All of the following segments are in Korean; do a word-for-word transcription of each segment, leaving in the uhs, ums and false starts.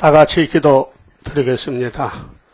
다 같이 기도 드리겠습니다.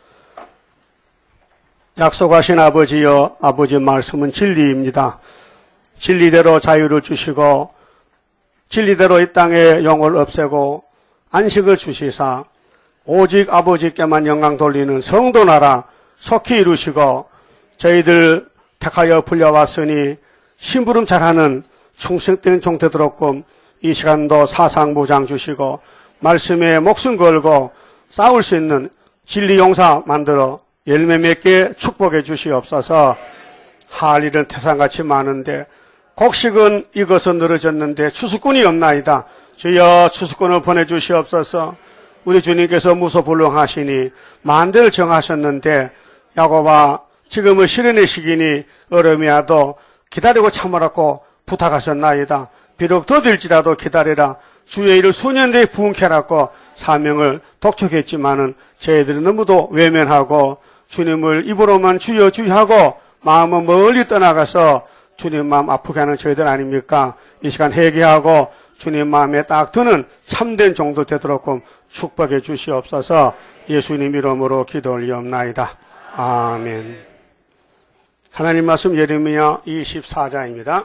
약속하신 아버지여, 아버지 말씀은 진리입니다. 진리대로 자유를 주시고 진리대로 이 땅에 영을 없애고 안식을 주시사 오직 아버지께만 영광 돌리는 성도 나라 속히 이루시고 저희들 택하여 불려왔으니 심부름 잘하는 충성된 종되도록끔 이 시간도 사상무장 주시고 말씀에 목숨 걸고 싸울 수 있는 진리 용사 만들어 열매 맺게 축복해 주시옵소서. 할 일은 태산같이 많은데 곡식은 익어서 늘어졌는데 추수꾼이 없나이다. 주여 추수꾼을 보내주시옵소서. 우리 주님께서 무소불능하시니 만대를 정하셨는데 야곱아 지금은 시련의 시기니 어려움이라도 기다리고 참으라고 부탁하셨나이다. 비록 더딜지라도 기다리라. 주의 일을 수년 뒤에 부응케라고 사명을 독촉했지만은 저희들은 너무도 외면하고 주님을 입으로만 주여 주여하고 마음은 멀리 떠나가서 주님 마음 아프게 하는 저희들 아닙니까? 이 시간 회개하고 주님 마음에 딱 드는 참된 정도 되도록 축복해 주시옵소서. 예수님 이름으로 기도 올리옵나이다. 아멘. 하나님 말씀 예레미야 이십사 장입니다.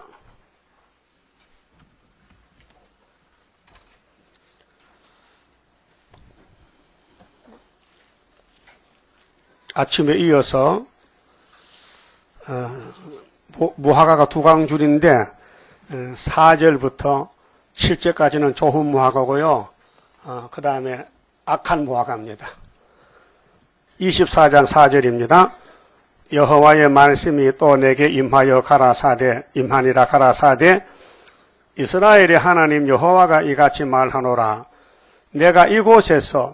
아침에 이어서 어, 무화과가 두 강줄인데 사 절부터 칠 절까지는 좋은 무화과고요. 어, 그 다음에 악한 무화과입니다. 이십사 장 사 절입니다. 여호와의 말씀이 또 내게 임하여 가라사대 임하니라 가라사대 이스라엘의 하나님 여호와가 이같이 말하노라. 내가 이곳에서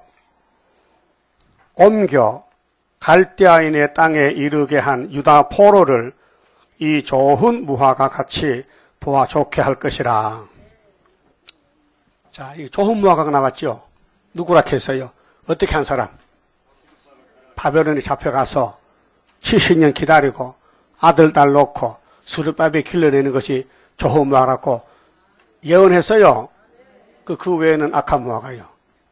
옮겨 갈대아인의 땅에 이르게 한 유다 포로를 이 좋은 무화과 같이 보아 좋게 할 것이라. 자, 이 좋은 무화과가 나왔죠. 누구라 했어요? 어떻게 한 사람? 바벨론에 잡혀가서 칠십 년 기다리고 아들, 딸 놓고 수르바벨 길러내는 것이 좋은 무화과라고 예언했어요. 그, 그 외에는 악한 무화과요.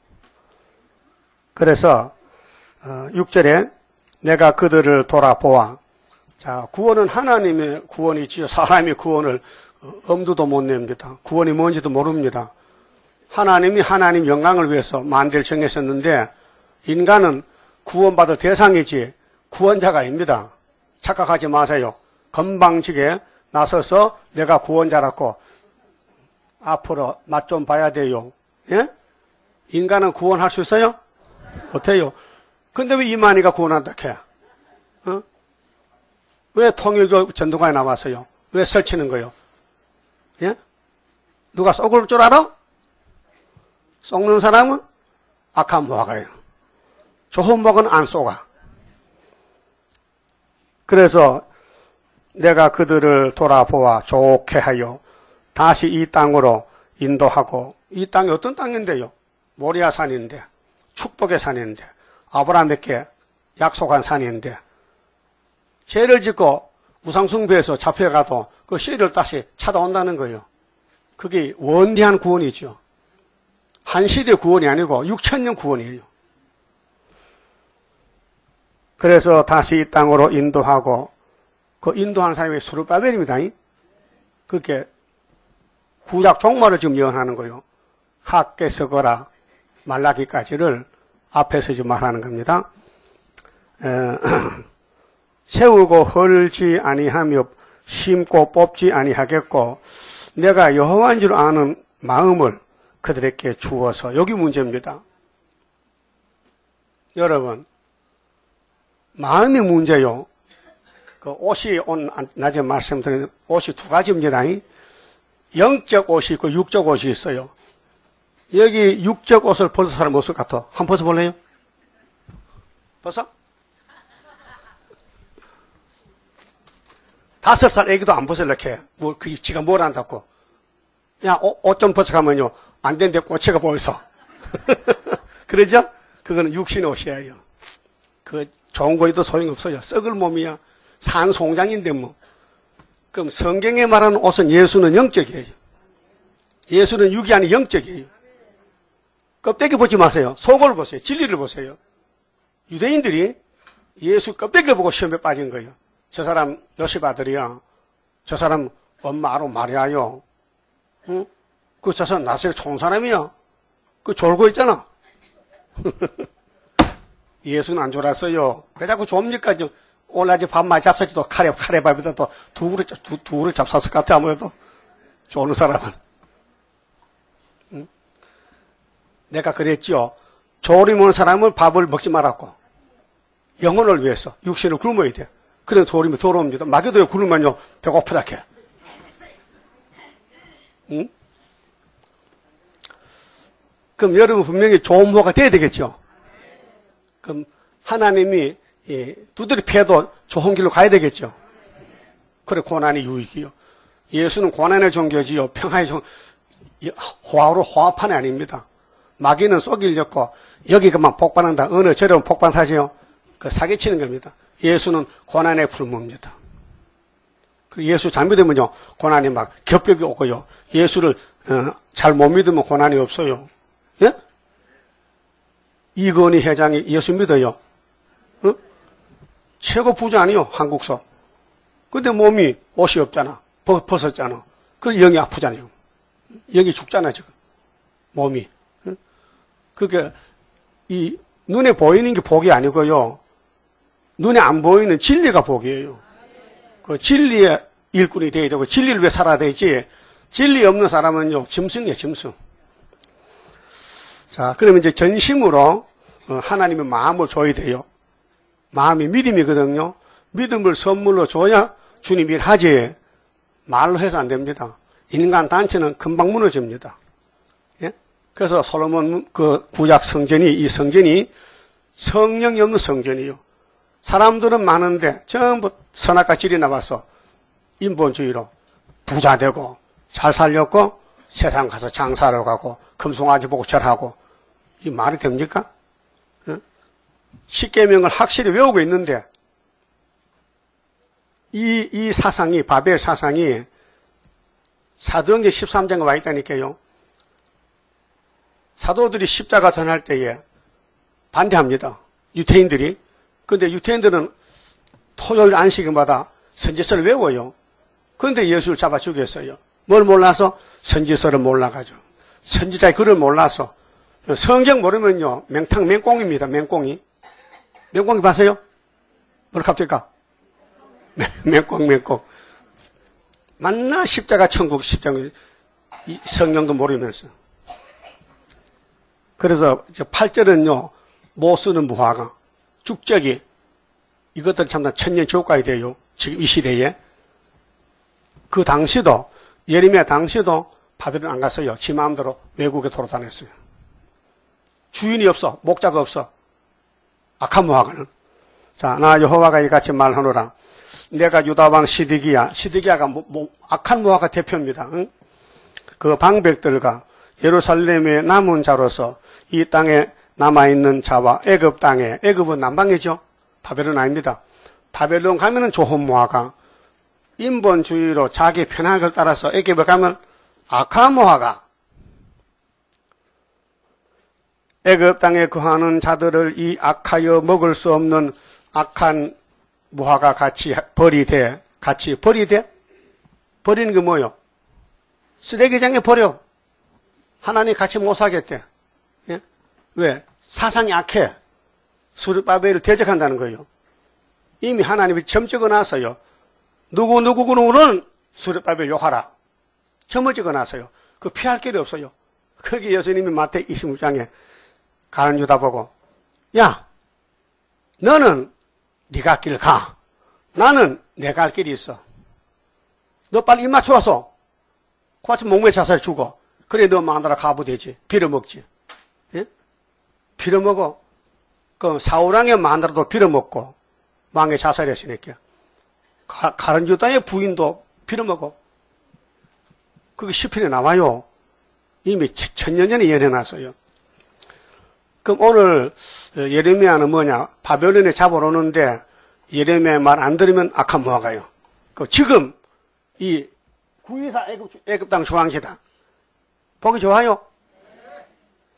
그래서 어, 육 절에 내가 그들을 돌아보아. 자, 구원은 하나님의 구원이지요. 사람의 구원을 엄두도 못 냅니다. 구원이 뭔지도 모릅니다. 하나님이 하나님 영광을 위해서 만대를 정했었는데 인간은 구원받을 대상이지 구원자가 아닙니다. 착각하지 마세요. 건방지게 나서서 내가 구원자라고 앞으로 맛 좀 봐야 돼요. 예? 인간은 구원할 수 있어요? 못해요. 근데 왜 이만희가 구원한다 해? 어? 왜 통일교 전도관에 나왔어요? 왜 설치는 거요? 예? 누가 속을 줄 알아? 속는 사람은 악한 무화과예요. 좋은 무화과는 안 쏘가. 그래서 내가 그들을 돌아보아 좋게 하여 다시 이 땅으로 인도하고 이 땅이 어떤 땅인데요? 모리아 산인데 축복의 산인데 아브라함에게 약속한 산인데 죄를 짓고 우상숭배해서 잡혀가도 그 씨를 다시 찾아온다는 거예요. 그게 원대한 구원이죠. 한 시대 구원이 아니고 육천 년 구원이에요. 그래서 다시 이 땅으로 인도하고 그 인도한 사람이 스룹바벨입니다. 그렇게 구약 종말을 지금 예언하는 거예요. 학개 서거라 말라기까지를 앞에서 지금 말하는 겁니다. 에, 세우고 헐지 아니하며 심고 뽑지 아니하겠고 내가 여호와인 줄 아는 마음을 그들에게 주어서 여기 문제입니다. 여러분 마음이 문제요. 그 옷이 오늘 낮에 말씀드린 옷이 두 가지입니다. 영적 옷이 있고 육적 옷이 있어요. 여기 육적 옷을 벗은 사람 없을 것 같아. 한번 벗어볼래요? 벗어? 다섯 살 애기도 안 벗어 이렇게. 뭐, 그, 지가 뭘 안다고. 야, 옷 좀 벗어가면요. 안 되는데 꼬치가 보여서. 그러죠? 그거는 육신 옷이에요. 그, 좋은 거에도 소용없어요. 썩을 몸이야. 산 송장인데 뭐. 그럼 성경에 말하는 옷은 예수는 영적이에요. 예수는 육이 아닌 영적이에요. 껍데기 보지 마세요. 속을 보세요. 진리를 보세요. 유대인들이 예수 껍데기를 보고 시험에 빠진 거예요. 저 사람 요셉 아들이야. 저 사람 엄마 아로 마리아요. 응? 그 저 사람 나사렛 좋은 사람이야. 그 졸고 있잖아. 예수는 안 졸았어요. 왜 자꾸 좁니까? 오늘 아직 밥 많이 잡사지도 카레, 카레밥에다 또 두부를, 두, 두부를 잡쌌을 것 같아, 아무래도. 좋은 사람은. 응? 내가 그랬지요. 조림 오는 사람은 밥을 먹지 말았고, 영혼을 위해서 육신을 굶어야 돼. 그런 조림이 더러웁니다. 마귀도 굶으면요, 배고프다 해. 응? 그럼 여러분 분명히 좋은 부모가 돼야 되겠죠? 그럼 하나님이 예, 두드리 패도 좋은 길로 가야 되겠죠? 그래, 고난이 유익이요. 예수는 고난의 종교지요. 평화의 종, 호화로 호화판이 아닙니다. 마귀는 쏘길렸고, 여기가만 복반한다. 어느 저런 복반사지요? 그 사기치는 겁니다. 예수는 고난의 풀무입니다. 예수 잘 믿으면요, 고난이 막 겹겹이 오고요. 예수를 어, 잘 못 믿으면 고난이 없어요. 예? 이건희 회장이 예수 믿어요. 어? 최고 부자 아니요, 한국서. 근데 몸이 옷이 없잖아. 벗, 벗었잖아. 그래, 영이 아프잖아요. 영이 죽잖아, 지금. 몸이. 어? 그게, 이, 눈에 보이는 게 복이 아니고요. 눈에 안 보이는 진리가 복이에요. 그 진리의 일꾼이 돼야 되고, 진리를 위해 살아야 되지. 진리 없는 사람은요, 짐승이에요, 짐승. 자, 그러면 이제 전심으로 하나님의 마음을 줘야 돼요. 마음이 믿음이거든요. 믿음을 선물로 줘야 주님 일하지. 말로 해서 안 됩니다. 인간 단체는 금방 무너집니다. 예? 그래서 솔로몬 그 구약 성전이, 이 성전이 성령이 없는 성전이요. 사람들은 많은데 전부 선악과 질이 나와서 인본주의로 부자 되고 잘 살렸고 세상 가서 장사하러 가고 금송아지 보고 절하고. 이 말이 됩니까? 십계명을 확실히 외우고 있는데 이, 이 사상이, 바벨 사상이 사도행전 십삼 장에 와 있다니까요. 사도들이 십자가 전할 때에 반대합니다. 유태인들이. 그런데 유태인들은 토요일 안식일마다 선지서를 외워요. 그런데 예수를 잡아 죽였어요. 뭘 몰라서? 선지서를 몰라가지고. 선지자의 글을 몰라서. 성경 모르면요, 맹탕, 맹꽁입니다, 맹꽁이. 맹꽁이 봤어요? 뭘 갑니까? 맹꽁, 맹꽁. 만나 십자가 천국, 십자가, 성경도 모르면서. 그래서 팔 절은요, 못 쓰는 무화과, 죽적이, 이것들 참 다 천년 지옥 가야 돼요. 지금 이 시대에. 그 당시도, 예레미야 당시도 바벨론 안 갔어요. 지 마음대로 외국에 돌아다녔어요. 주인이 없어. 목자가 없어. 악한 무화과는. 자, 나 여호와가 이같이 말하노라. 내가 유다왕 시드기야. 시드기야가 뭐, 뭐, 악한 무화과 대표입니다. 응? 그 방백들과 예루살렘의 남은 자로서 이 땅에 남아있는 자와 애굽 땅에, 애굽은 남방이죠. 바벨론 아닙니다. 바벨론 가면은 좋은 무화과. 인본주의로 자기 편향을 따라서 애굽에 가면 악한 무화과. 애굽 땅에 거하는 자들을 이 악하여 먹을 수 없는 악한 무화과 같이 버리되, 같이 버리되? 버리는 게 뭐요? 쓰레기장에 버려. 하나님 같이 못 살겠대. 예? 왜? 사상이 악해. 수르바벨을 대적한다는 거예요. 이미 하나님이 점 찍어놨어요. 누구누구누구는 수르바벨 욕하라. 점을 찍어놨어요. 그 피할 길이 없어요. 거기 예수님이 마태 이십육 장에 가는 유다 보고, 야, 너는 네가 길 가. 나는 내가 갈 길이 있어. 너 빨리 입 맞춰 와서 같이 목매 자살 주고, 그래 너 마누라 가부되지. 빌어먹지. 예? 빌어먹어. 그 사우랑의 마누라도 빌어먹고 왕의 자살했으니까. 가른 유다의 부인도 빌어먹어. 그게 시편에 나와요. 이미 천년 전에 예언해놨어요. 그럼 오늘 예레미야는 뭐냐? 바벨론에 잡으러 오는데 예레미야 말 안 들으면 악한 무화과요. 그 지금 이 구이사 애굽, 애굽 땅 중앙지다. 보기 좋아요?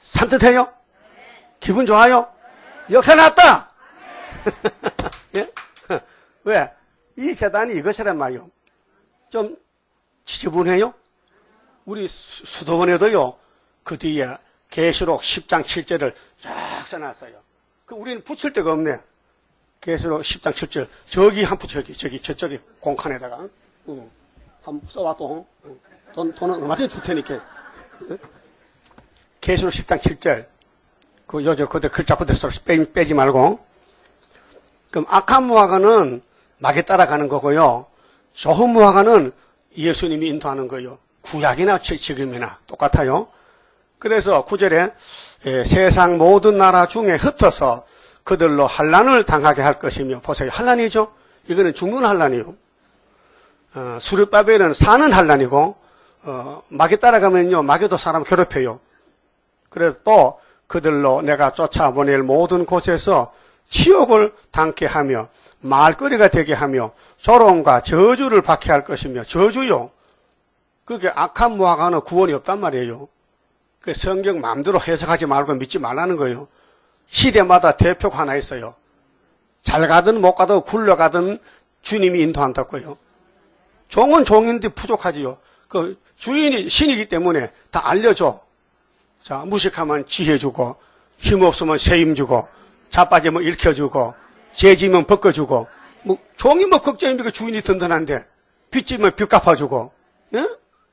산뜻해요? 기분 좋아요? 역사 났다! 예? 왜? 이 재단이 이것이란 말이요. 좀 지저분해요? 우리 수도원에도요, 그 뒤에 계시록 십 장 칠 절을 쫙 써놨어요. 그 우리는 붙일 데가 없네. 계시록 십 장 칠 절. 저기 한 붙여, 저기, 저기, 저쪽에 공칸에다가. 응. 한번 써와 또. 응. 돈, 돈은 얼마든지 줄 테니까. 응? 계시록 십 장 칠 절. 그 요저 그대로 글자 그대로 써 빼, 빼지 말고. 그럼 악한 무화과는 막에 따라가는 거고요. 좋은 무화과는 예수님이 인도하는 거예요. 구약이나 지금이나 똑같아요. 그래서 구 절에 예, 세상 모든 나라 중에 흩어서 그들로 환난을 당하게 할 것이며, 보세요. 환난이죠. 이거는 죽는 환난이요. 어, 수르바벨은 사는 환난이고, 어, 막에 따라가면요, 막에도 사람 괴롭혀요. 그래서 또 그들로 내가 쫓아보낼 모든 곳에서 치욕을 당케 하며 말거리가 되게 하며 조롱과 저주를 받게 할 것이며. 저주요. 그게 악한 무화과는 구원이 없단 말이에요. 그 성경 마음대로 해석하지 말고 믿지 말라는 거예요. 시대마다 대표가 하나 있어요. 잘 가든 못 가든 굴러가든 주님이 인도한다고요. 종은 종인데 부족하지요. 그 주인이 신이기 때문에 다 알려줘. 자, 무식하면 지혜 주고, 힘없으면 세임 주고, 자빠지면 일으켜주고, 죄지면 벗겨주고, 뭐, 종이 뭐 걱정입니까? 주인이 든든한데, 빚지면 빚 갚아주고, 예?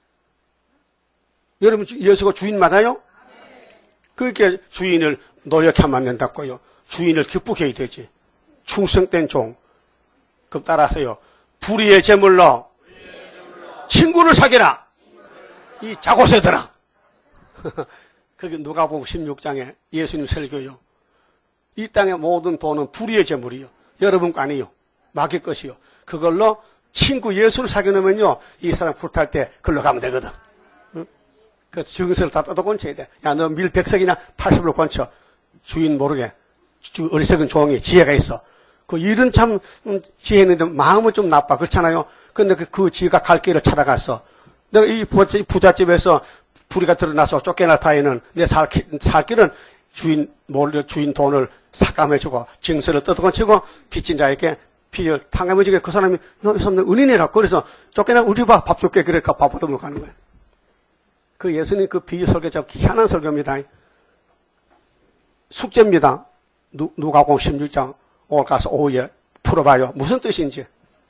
여러분, 예수가 주인 맞아요? 그렇게 주인을 노역하면 안 된다고요. 주인을 기쁘게 해야 되지. 충성된 종. 그럼 따라서요. 불의의 제물로 친구를 사귀라. 이 자고새들아. 그게 누가복음 십육 장에 예수님 설교요. 이 땅의 모든 돈은 불의의 제물이요. 여러분 거 아니요. 마귀 것이요. 그걸로 친구 예수를 사귀려면요. 이 사람 불탈 때 글로 가면 되거든. 응? 그래서 증서를 다 뜯어 건쳐야 돼. 야, 너 밀백석이냐? 팔십으로 건쳐. 주인 모르게. 주, 어리석은 종이 지혜가 있어. 그 일은 참 지혜 있는데 마음은 좀 나빠. 그렇잖아요. 근데 그, 그 지혜가 갈 길을 찾아갔어. 내가 이 부잣집에서 불의가 드러나서 쫓겨날 바에는 내 살, 살 길은 주인, 몰래 주인 돈을 삭감해주고, 증서를 뜯어건치고, 빚진 자에게 빚을 탕감해주게 그 사람이, 너, 이 사람 은인이라고. 그래서 쫓겨나, 우리 봐, 밥 줄게. 그래, 밥 얻어먹고 가는 거예요. 그 예수님 그 비유 설교 참 희한한 설교입니다. 숙제입니다. 누, 누가복음 십육 장, 오늘 가서 오후에 풀어봐요. 무슨 뜻인지.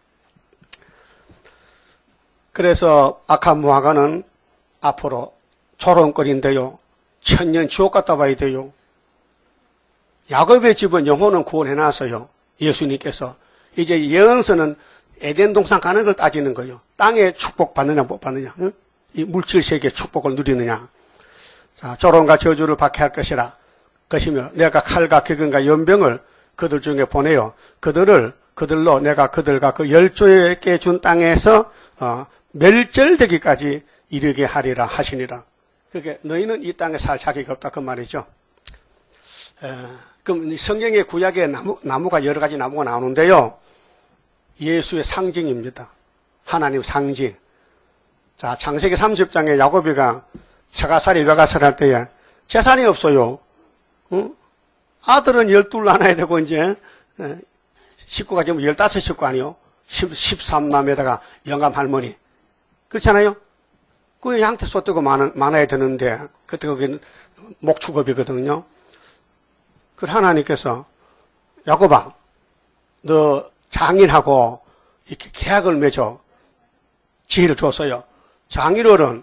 그래서 악한 무화과는 앞으로 조롱거리인데요. 천년 지옥 갔다 와야 돼요. 야곱의 집은 영혼은 구원해놨어요. 예수님께서. 이제 예언서는 에덴 동산 가는 걸 따지는 거예요. 땅에 축복 받느냐 못 받느냐. 응? 이 물질 세계의 축복을 누리느냐. 자, 조롱과 저주를 받게 할 것이라. 것이며 내가 칼과 격언과 연병을 그들 중에 보내요. 그들을 그들로 내가 그들과 그 열조에게 준 땅에서 어, 멸절되기까지 이르게 하리라 하시니라. 그게 너희는 이 땅에 살 자격이 없다 그 말이죠. 에, 그럼 성경의 구약에 나무, 나무가 여러 가지 나무가 나오는데요. 예수의 상징입니다. 하나님 상징. 자, 창세기 삼십 장에 야곱이가 처가살이 외가살 할 때에 재산이 없어요. 응? 아들은 열둘 낳아야 되고 이제 식구가 지금 열다섯 식구 아니요. 십삼 남에다가 영감 할머니. 그렇잖아요. 그 양태 쏟고 많아야 되는데 그때 거기는 목축업이거든요. 그 하나님께서 야곱아, 너 장인하고 이렇게 계약을 맺어 지혜를 줬어요. 장인어른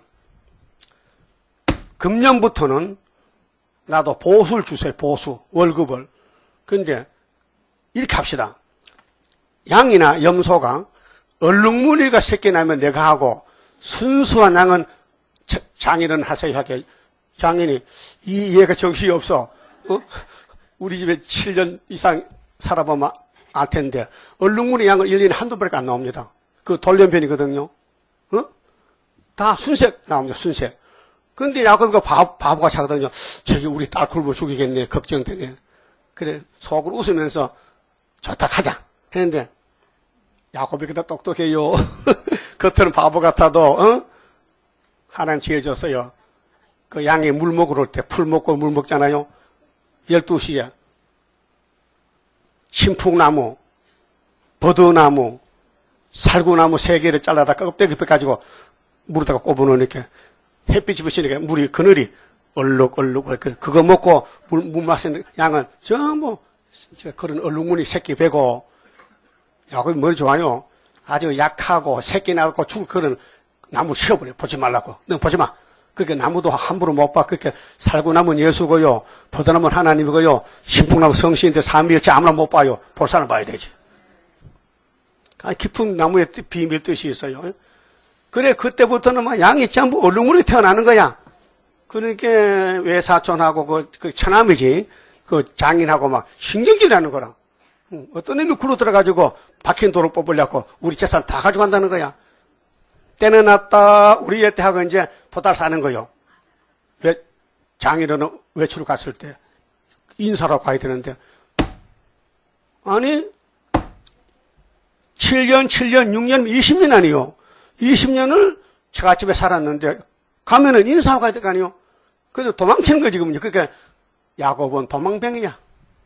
금년부터는 나도 보수를 주세요. 보수 월급을. 근데 이렇게 합시다. 양이나 염소가 얼룩무늬가 새끼 나면 내가 하고 순수한 양은 장인은 하세요 하게. 장인이 이 얘가 정신이 없어. 어? 우리 집에 칠 년 이상 살아보면 알 텐데 얼룩무늬 양은 일 년에 한두 번밖에 안 나옵니다. 그 돌연변이거든요. 어? 다 순색 나옵니다. 순색. 근데 야곱이가 바보, 바보가 차거든요. 저기 우리 딸 굶어 죽이겠네. 걱정되네. 그래 속으로 웃으면서 좋다 하자 했는데 야곱이 그다 똑똑해요. 겉으로는 바보 같아도 어? 하나님 지혜 줬어요. 그 양이 물 먹으러 올 때 풀 먹고 물 먹잖아요. 열두 시에 신풍나무, 버드나무, 살구나무 세 개를 잘라다 껍데기 빼가지고 물에다가 꼽아놓으니까 햇빛이 비치니까 물이 그늘이 얼룩얼룩 그거 먹고 물, 물 마시는 양은 전부 그런 얼룩무늬 새끼 베고 야, 그게 뭘 좋아요? 아주 약하고 새끼 나고 죽을 그런 나무 휘어버려. 보지 말라고. 너 보지 마. 그렇게 나무도 함부로 못 봐. 그렇게 살구나무는 예수고요. 버드나무는 하나님이고요. 신풍나무 성신인데 삼위일체 아무나 못 봐요. 볼 사람 봐야 되지. 깊은 나무의 비밀 뜻이 있어요. 그래, 그때부터는 막 양이 전부 얼룩무늬 태어나는 거야. 그러니까 외사촌하고 그, 그 처남이지. 그 장인하고 막 신경질 나는 거라. 어떤 놈이 굴러 들어가지고 박힌 돌을 뽑으려고 우리 재산 다 가져간다는 거야. 때는 났다. 우리 예때하고 이제 보달 사는 거요. 왜, 장인어른 외출 갔을 때 인사로 가야 되는데. 아니, 칠 년, 칠 년, 육 년, 이십 년 아니요. 이십 년을 처갓집에 살았는데 가면은 인사하고 가야 될 거 아니요. 그래도 도망치는 거지, 지금요. 그러니까 야곱은 도망병이야.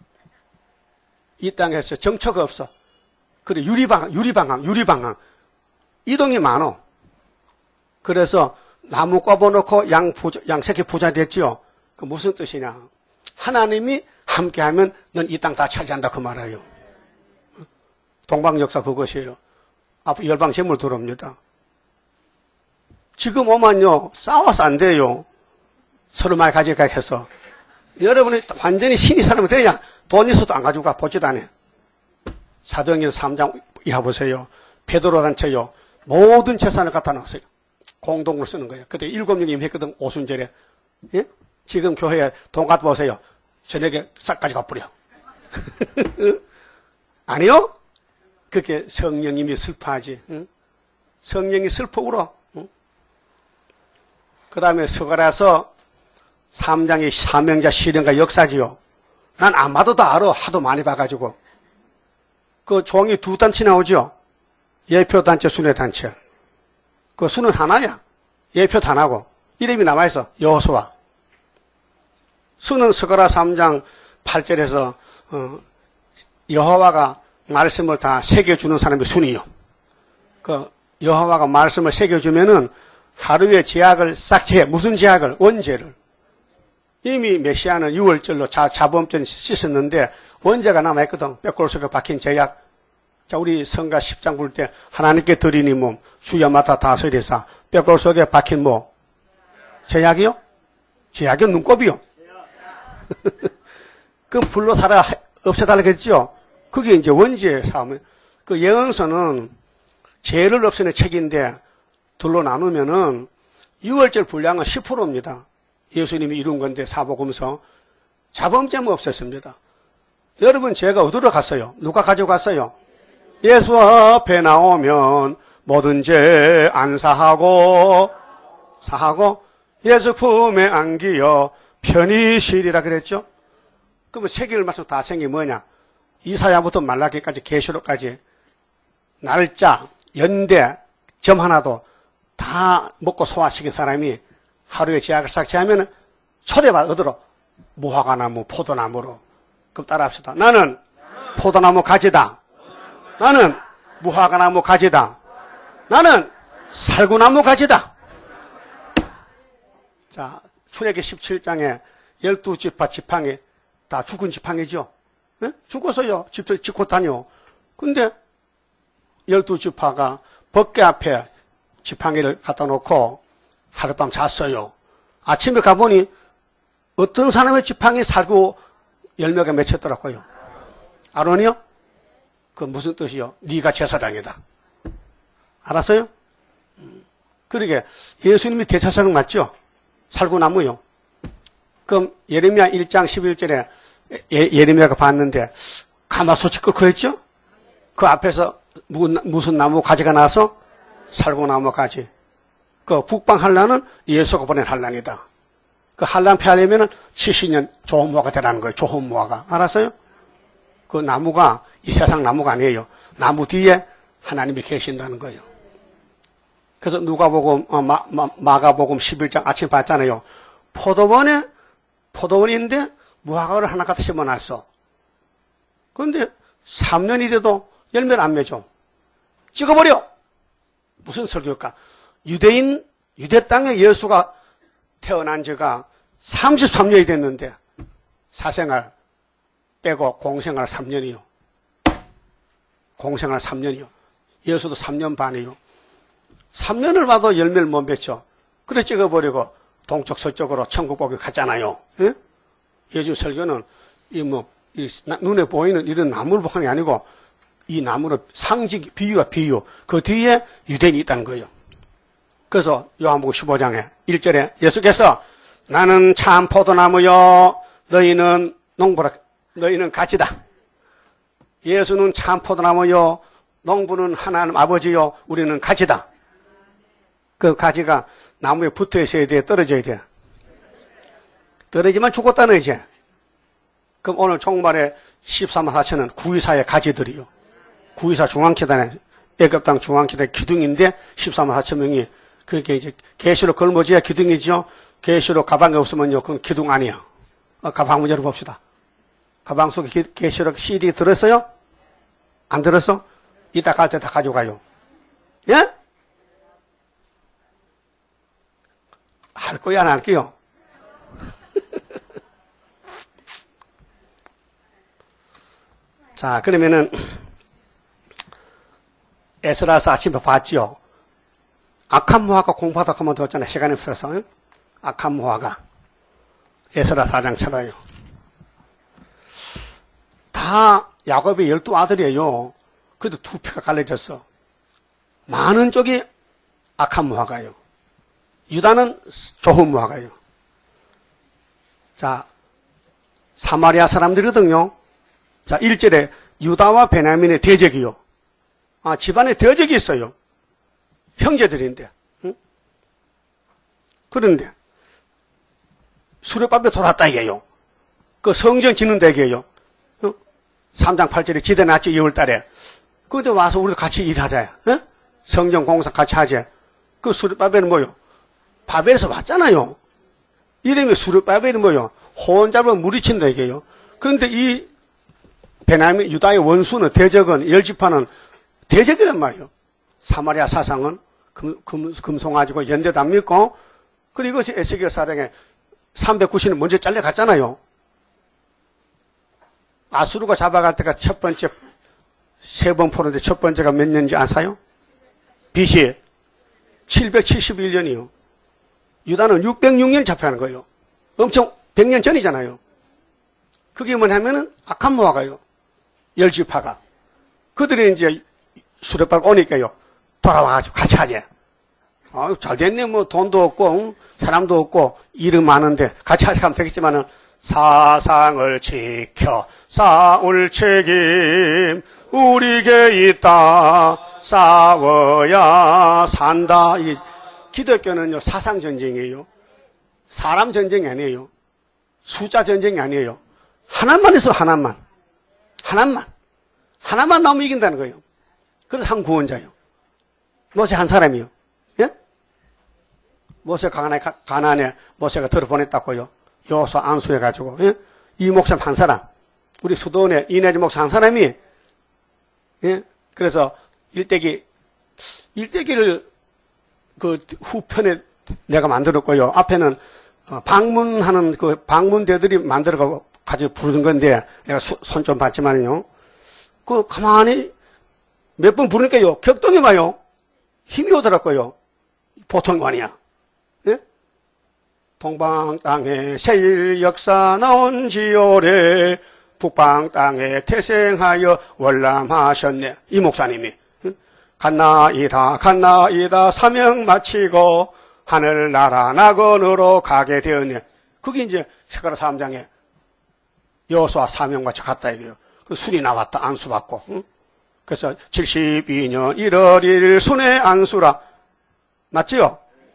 이 땅에서 정처가 없어. 그래, 유리방황, 유리방황, 유리방황. 이동이 많어. 그래서 나무 꼽아놓고 양 부자, 양 새끼 부자 됐지요. 그 무슨 뜻이냐. 하나님이 함께하면 넌 이 땅 다 차지한다 그 말이에요. 동방역사 그것이에요. 앞으로 열방제물 들어옵니다. 지금 오면요 싸워서 안 돼요. 서로 많이 가질까 해서. 여러분이 완전히 신이 사람이 되냐? 돈 있어도 안 가지고 가. 보지도 않아. 사도행전 삼 장 이하 보세요. 베드로 단체요. 모든 재산을 갖다 놨어요. 공동으로 쓰는 거예요. 그때 일곱 명이 임했거든. 오순절에. 예? 지금 교회에 돈 갖다 보세요. 저녁에 싹 가져가 버려. 아니요? 그렇게 성령님이 슬퍼하지. 응? 성령이 슬퍼 울어. 응? 그 다음에 서가라서 삼 장의 사명자 실현과 역사지요. 난 안 봐도 다 알아. 하도 많이 봐가지고. 그 종이 두 단체 나오죠. 예표단체, 순회단체. 그 수는 하나야. 예표 하나고. 이름이 남아있어. 여호수아. 수는 서가라 삼 장 팔 절에서 어, 여호와가 말씀을 다 새겨주는 사람이 순이요. 그 여호와가 말씀을 새겨주면은 하루의 제약을 싹 제. 무슨 제약을? 원죄를. 이미 메시아는 유월절로 자, 자범죄는 씻었는데 원죄가 남아있거든. 뼈골 속에 박힌 제약. 자, 우리 성가 십 장 볼 때 하나님께 드리니 몸 주여 맡아 다스리사 뼈골 속에 박힌 뭐? 제약이요? 제약이 눈곱이요. 그 불로 살아 없애달라고 했죠. 그게 이제 원죄의 싸움. 그 예언서는 죄를 없애는 책인데 둘로 나누면은 유월절 분량은 십 퍼센트입니다. 예수님이 이룬 건데 사복음서. 자범죄는 없었습니다. 여러분 죄가 어디로 갔어요? 누가 가져갔어요? 예수 앞에 나오면 모든 죄 안사하고 사하고 예수 품에 안기어 편히 쉬리라 그랬죠? 그러면 세계를 말씀 다 생긴 게 뭐냐? 이사야부터 말라기까지 계시록까지 날짜, 연대, 점 하나도 다 먹고 소화시킨 사람이 하루에 제약을 싹 제하면 초대받아 어디로? 무화과나무, 포도나무로. 그럼 따라합시다. 나는 포도나무 가지다. 나는 무화과나무 가지다. 나는 살구나무 가지다. 자, 출애기 십칠 장에 열두 지파 지팡이 다 죽은 지팡이죠. 네? 죽어서요. 집들 짓고 다녀. 근데 열두 지파가 법궤 앞에 지팡이를 갖다 놓고 하룻밤 잤어요. 아침에 가보니 어떤 사람의 지팡이 살고 열매가 맺혔더라고요. 아론이요? 그 무슨 뜻이요? 네가 제사장이다. 알았어요? 그러게 예수님이 대제사장 맞죠? 살구나무요. 그럼 예레미야 일 장 십일 절에 예, 예레미야가 봤는데 가마솥이 끓고 있죠? 그 앞에서 무슨, 무슨 나무 가지가 나서 살구나무 가지. 그 북방 한란은 예수가 보낸 한란이다. 그 한란 피하려면 칠십 년 조혼무화가 되라는 거예요. 조혼무화가. 알았어요? 그 나무가 이 세상 나무가 아니에요. 나무 뒤에 하나님이 계신다는 거예요. 그래서 누가복음, 어, 마, 마, 마가복음 십일 장 아침 봤잖아요. 포도원에, 포도원인데 무화과를 하나 갖다 심어놨어. 그런데 삼 년이 돼도 열매를 안 맺어. 찍어버려! 무슨 설교일까? 유대인, 유대 땅에 예수가 태어난 지가 삼십삼 년이 됐는데, 사생활 빼고 공생활 삼 년이요. 공생활 삼 년이요. 예수도 삼 년 반이요. 삼 년을 봐도 열매를 못 맺죠. 그래 찍어버리고 동쪽 서쪽으로 천국 보기 갔잖아요. 예? 예수 설교는 이 뭐 이 눈에 보이는 이런 나무를 보는 게 아니고 이 나무는 상징 비유가 비유. 그 뒤에 유대인이 있다는 거예요. 그래서 요한복음 십오 장에 일 절에 예수께서 나는 참 포도나무요 너희는 농부라 너희는 가지다. 예수는 참 포도나무요 농부는 하나님 아버지요 우리는 가지다. 그 가지가 나무에 붙어 있어야 돼, 떨어져야 돼. 떨어지면 죽었다는 이제. 그럼 오늘 종말에 십사만 사천은 구이사의 가지들이요. 구이사 중앙기단에 애굽 땅 중앙기단 기둥인데 십사만 사천 명이 그렇게 이제 계시록 걸머지야 기둥이죠. 계시록 가방에 없으면요, 그건 기둥 아니야. 어, 가방 한번 열어봅시다. 가방 속에 계시록 씨디 들었어요? 안 들었어? 이따 갈 때 다 가져가요. 예? 할 거야, 안 할게요? 자, 그러면은, 에스라서 아침에 봤지요? 악한 무화과 공부하다 가면 되었잖아요. 시간이 없어서. 응? 악한 무화과. 에스라 사 장 찾아요. 다 야곱의 열두 아들이에요. 그래도 두 패가 갈라졌어. 많은 쪽이 악한 무화과예요. 유다는 좋은 무화과예요. 자, 사마리아 사람들이거든요. 자, 일 절에 유다와 베냐민의 대적이요. 아, 집안에 대적이 있어요. 형제들인데. 응? 그런데 수렵밥에 돌았다 이게요. 그 성전 짓는 데게요. 어? 삼 장 팔 절에 지대 났지 이월 달에. 그때 와서 우리도 같이 일하자. 어? 성전 공사 같이 하자. 그 수렵밥에는 뭐요? 바벨에서 왔잖아요. 이름이 수르바벨이 뭐요? 혼잡으면 무리친다 이게요. 그런데 이 베냐민 유다의 원수는 대적은 열지파는 대적이란 말이에요. 사마리아 사상은 금, 금, 금송 가지고 연대도 안 믿고 그리고 이것이 에스겔 사장에 삼백구십은 먼저 잘려갔잖아요. 아수르가 잡아갈 때가 첫 번째 세 번 포는데 첫 번째가 몇 년인지 아세요? 비시 칠백칠십일 년이요. 유다는 육백육 년 잡혀가는 거예요. 엄청 백 년 전이잖아요. 그게 뭐냐면은 악한 무화과요. 열지파가. 그들이 이제 수레바를 오니까요. 돌아와가지고 같이 하재. 아, 잘 됐네. 뭐 돈도 없고 응? 사람도 없고 일은 많은데 같이 하면 되겠지만은 사상을 지켜 싸울 책임 우리에게 있다. 싸워야 산다. 이 기독교는요, 사상 전쟁이에요. 사람 전쟁이 아니에요. 숫자 전쟁이 아니에요. 하나만 해서 하나만. 하나만. 하나만 나오면 이긴다는 거예요. 그래서 한 구원자예요. 모세 한 사람이요. 예? 모세 가나안에, 가나안에 모세가 들어보냈다고요. 여호수 안수해가지고, 예? 이 목사 한 사람. 우리 수도원에 이내지 목사 한 사람이, 예? 그래서 일대기, 일대기를 그 후편에 내가 만들었고요. 앞에는 방문하는 그 방문대들이 만들어 가지고 부르는 건데 내가 손 좀 봤지만요. 그 가만히 몇 번 부르니까요. 격동이 와요. 힘이 오더라고요. 보통 아니야. 예? 동방 땅에 세일 역사 나온지오래 북방 땅에 태생하여 월남하셨네. 이 목사님이. 갔나이다 갔나이다 사명 마치고 하늘나라 낙원으로 가게 되었네. 그게 이제 스가랴 삼 장에 여호수아 사명 마치 갔다 이거요. 그 순이 나왔다 안수 받고. 응? 그래서 칠십이 년 일월 일일 순의 안수라 맞지요?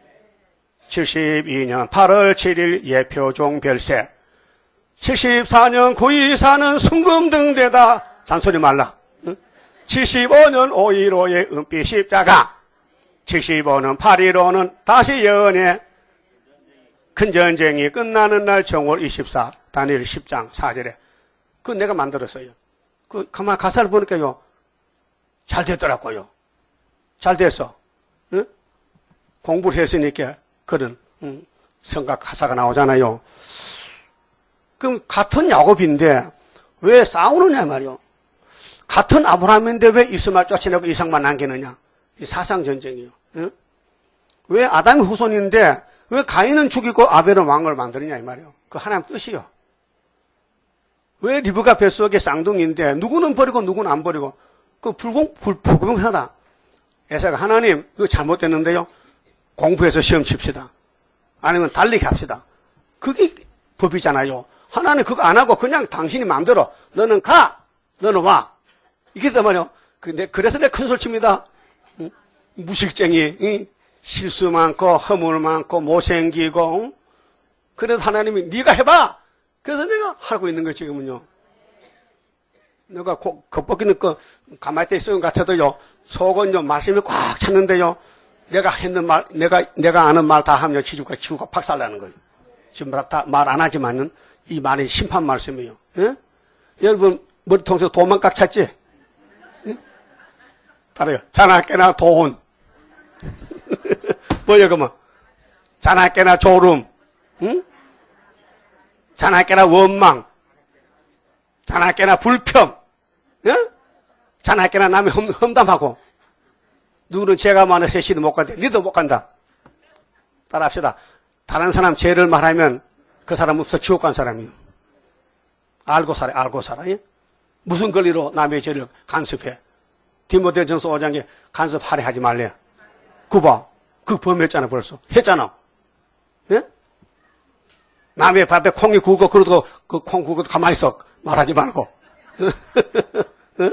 칠십이 년 팔월 칠일 예표종 별세. 칠십사 년 구이사는 순금등대다. 잔소리 말라. 칠십오 년 오일오의 은빛 십자가. 칠십오 년 팔일오는 다시 연애. 큰 전쟁이 끝나는 날 정월 이십사, 다니엘 십 장 사 절에. 그거 내가 만들었어요. 그, 가만 가사를 보니까요. 잘 됐더라고요. 잘 됐어. 응? 공부를 했으니까 그런, 응, 성각 가사가 나오잖아요. 그럼 같은 야곱인데 왜 싸우느냐 말이요. 같은 아브라함인데 왜 이스마엘 쫓아내고 이삭만 남기느냐. 이 사상 전쟁이요. 응? 왜 아담의 후손인데 왜 가인은 죽이고 아벨은 왕을 만드느냐 이 말이요. 그 하나님 뜻이요. 왜 리브가 뱃속에 쌍둥이인데 누구는 버리고 누구는 안 버리고 그 불공 불, 불공평하다. 에사가 하나님 이거 잘못됐는데요. 공부해서 시험 칩시다. 아니면 달리기 합시다. 그게 법이잖아요. 하나님 그거 안 하고 그냥 당신이 마음대로 너는 가, 너는 와. 이게 단 말이요. 근데 그래서 내가 큰 소리 칩니다. 응? 무식쟁이, 응? 실수 많고 허물 많고 못생기고. 응? 그래서 하나님이 네가 해봐. 그래서 내가 하고 있는 거 지금은요. 내가 겉벗기는 거 가만히 있을 것 같아도요. 속은요 말씀이 꽉 찼는데요. 내가 했는 말, 내가 내가 아는 말 다 하면 지구가 지구가 박살나는 거예요. 지금 다 말 안 하지만은 이 말이 심판 말씀이에요. 예? 여러분 머리통에서 돈만 꽉 찼지? 예? 따라요. 자나깨나 돈. 뭐야 그러면? 자나깨나 졸음. 응? 자나깨나 원망. 자나깨나 불평. 예? 자나깨나 남이 험, 험담하고. 누구는 죄가 많아 셋이도 못 간대. 니도 못 간다. 따라합시다. 다른 사람 죄를 말하면 그 사람 없어 지옥 간 사람이요. 알고 살아, 알고 살아. 예? 무슨 권리로 남의 죄를 간섭해? 디모데전서 오 장에 간섭하려 하지 말래. 그봐. 그 범했잖아 벌써. 했잖아. 예? 남의 밥에 콩이 구우고 그러고 그 콩 구우고 가만히 있어. 말하지 말고. 예?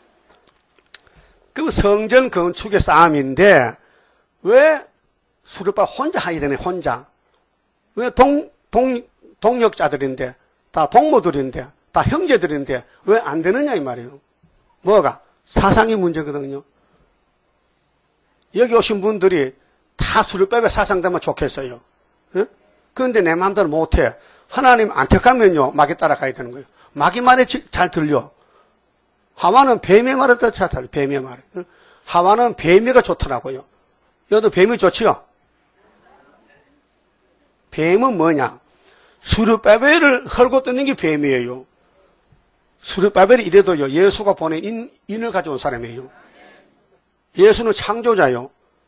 그럼 성전 건축의 싸움인데 왜 수르바 혼자 하게 되네 혼자. 왜 동, 동, 동력자들인데 다 동무들인데 다 형제들인데 왜 안 되느냐 이 말이에요. 뭐가? 사상이 문제거든요. 여기 오신 분들이 다 수르바에 사상되면 좋겠어요. 예? 그런데 내 마음대로 못해. 하나님 안 택하면요 마귀 따라가야 되는 거예요. 마귀 말에 잘 들려. 하와는 뱀의 말을 잘 들려. 뱀의 말. 하와는 뱀이가 좋더라고요. 여도 뱀이 좋지요? 뱀은 뭐냐? 수르바벨을 헐고 뜯는 게 뱀이에요. 수르바벨이 이래도요 예수가 보낸 인, 인을 가져온 사람이에요. 예수는 창조자요.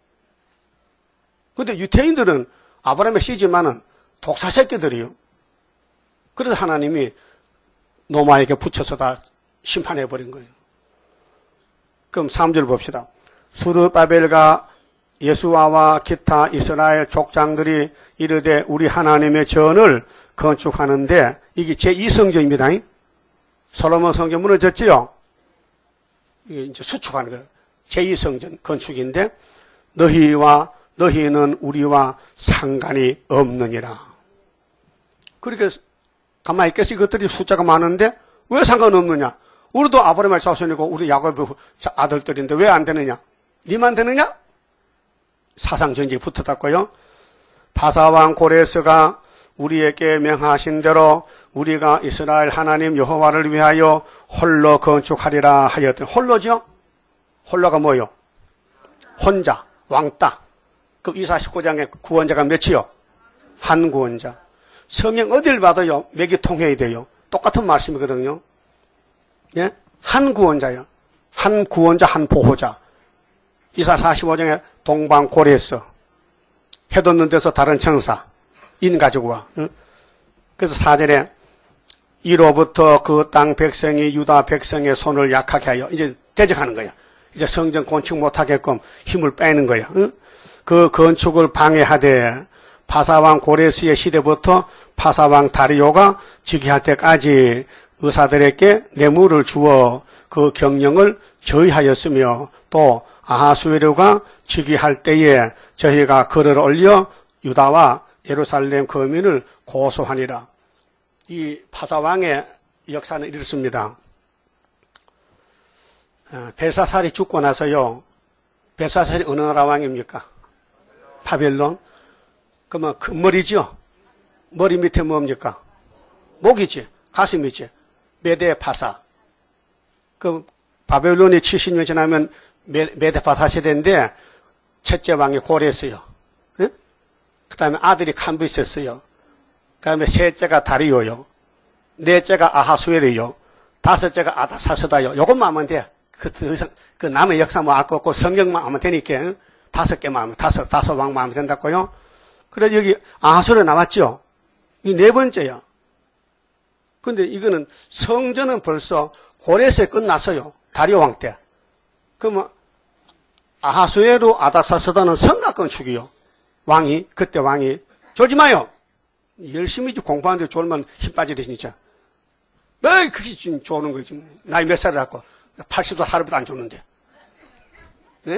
근데 유태인들은 아브라함의 씨지만은 독사 새끼들이요. 그래서 하나님이 노마에게 붙여서 다 심판해버린 거예요. 그럼 삼 절 봅시다. 수르바벨과 예수아와 기타 이스라엘 족장들이 이르되 우리 하나님의 전을 건축하는데 이게 제이 성전입니다. 솔로몬 성전 무너졌지요? 이게 이제 수축하는 거예요. 제이 성전 건축인데 너희와 너희는 우리와 상관이 없느니라. 그렇게 가만히 있겠어. 이것들이 숫자가 많은데 왜 상관없느냐? 우리도 아브라함의 자손이고 우리 야곱의 아들들인데 왜 안 되느냐? 니만 되느냐? 사상 전쟁이 붙었다고요. 바사왕 고레스가 우리에게 명하신 대로 우리가 이스라엘 하나님 여호와를 위하여 홀로 건축하리라 하였더니 홀로죠? 홀로가 뭐요? 혼자, 왕따. 그 이사십구 장의 구원자가 몇이요? 한 구원자. 성경 어딜 봐도요 맥이 통해야 돼요. 똑같은 말씀이거든요. 예? 한 구원자요. 한 구원자, 한 보호자. 이사 사십오 장에 동방 고레스. 해돋는 데서 다른 천사. 인 가지고 와. 응? 그래서 사 절에 이로부터 그 땅 백성이 유다 백성의 손을 약하게 하여 이제 대적하는 거야. 이제 성전 건축 못하게끔 힘을 빼는 거야. 응? 그 건축을 방해하되 바사왕 고레스의 시대부터 바사왕 다리오가 즉위할 때까지 의사들에게 뇌물을 주어 그 경영을 저희하였으며 또 아하수에르가 즉위할 때에 저희가 글을 올려 유다와 예루살렘 거민을 고소하니라. 이 바사왕의 역사는 이렇습니다. 벨사살이 죽고 나서요. 벨사살이 어느 나라 왕입니까? 바벨론. 그러면 큰 머리죠. 머리 밑에 뭡니까? 목이지. 가슴이지. 메데파사. 그 바벨론이 칠십 년 지나면 메, 메데파사 세대인데 첫째 왕이 고레스요. 예? 그 다음에 아들이 캄비세스요. 그 다음에 셋째가 다리오요. 넷째가 아하수엘이요. 다섯째가 아다사스다요. 요것만 하면 돼. 그, 더 이상, 그 남의 역사 뭐 알 거 없고 성경만 하면 되니까 다섯 개만 하면, 다섯, 다섯 왕만 하면 된다고요. 그래 여기 아하수엘 나왔죠. 이 네 번째요. 근데 이거는 성전은 벌써 고레스에 끝났어요. 다리오 왕 때. 그러면 아하수에로 아다사스다는 성곽 건축이요. 왕이 그때 왕이 졸지 마요. 열심히 공부하는데 졸면 힘 빠지대 진짜. 에이 그게 지금 조는 거지. 나이 몇 살이라고 팔십 도 하루부터 안 줬는데. 네?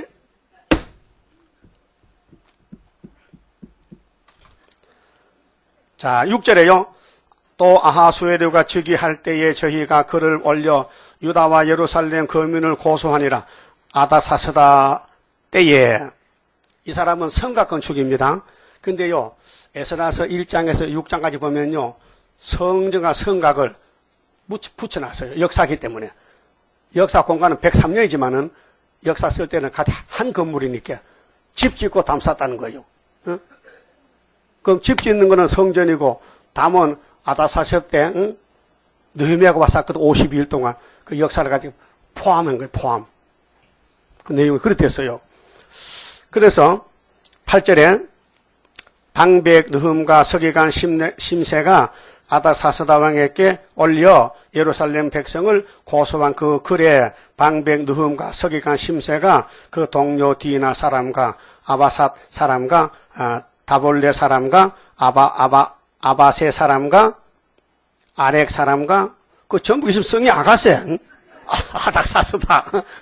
자 육 절에요. 또 아하수에르가 즉위할 때에 저희가 그를 올려 유다와 예루살렘 거민을 고소하니라. 아다사스다 때에. 이 사람은 성곽 건축입니다. 근데요 에스라서 일 장에서 육 장까지 보면요 성전과 성곽을 붙여놨어요. 역사기 때문에. 역사 공간은 백삼 년이지만은 역사 쓸 때는 같이 한 건물이니까 집 짓고 담 쌌다는 거예요. 응? 그럼 집 짓는 거는 성전이고 담은 아다사스 때 응? 느헤미야가 왔었거든. 오십이 일 동안 그 역사를 가지고 포함한 거예요. 포함. 그 내용이 그렇댔어요. 그래서 팔 절에 방백 느흠과 서기관 심세가 아다사스다 왕에게 올려 예루살렘 백성을 고소한 그 글에 방백 느흠과 서기관 심세가 그 동료 디나 사람과 아바삿 사람과 아, 다볼레 사람과 아바 아바 아바세 사람과 아렉 사람과 그 전부 있으면 성이 아가세. 응? 아닥사스다.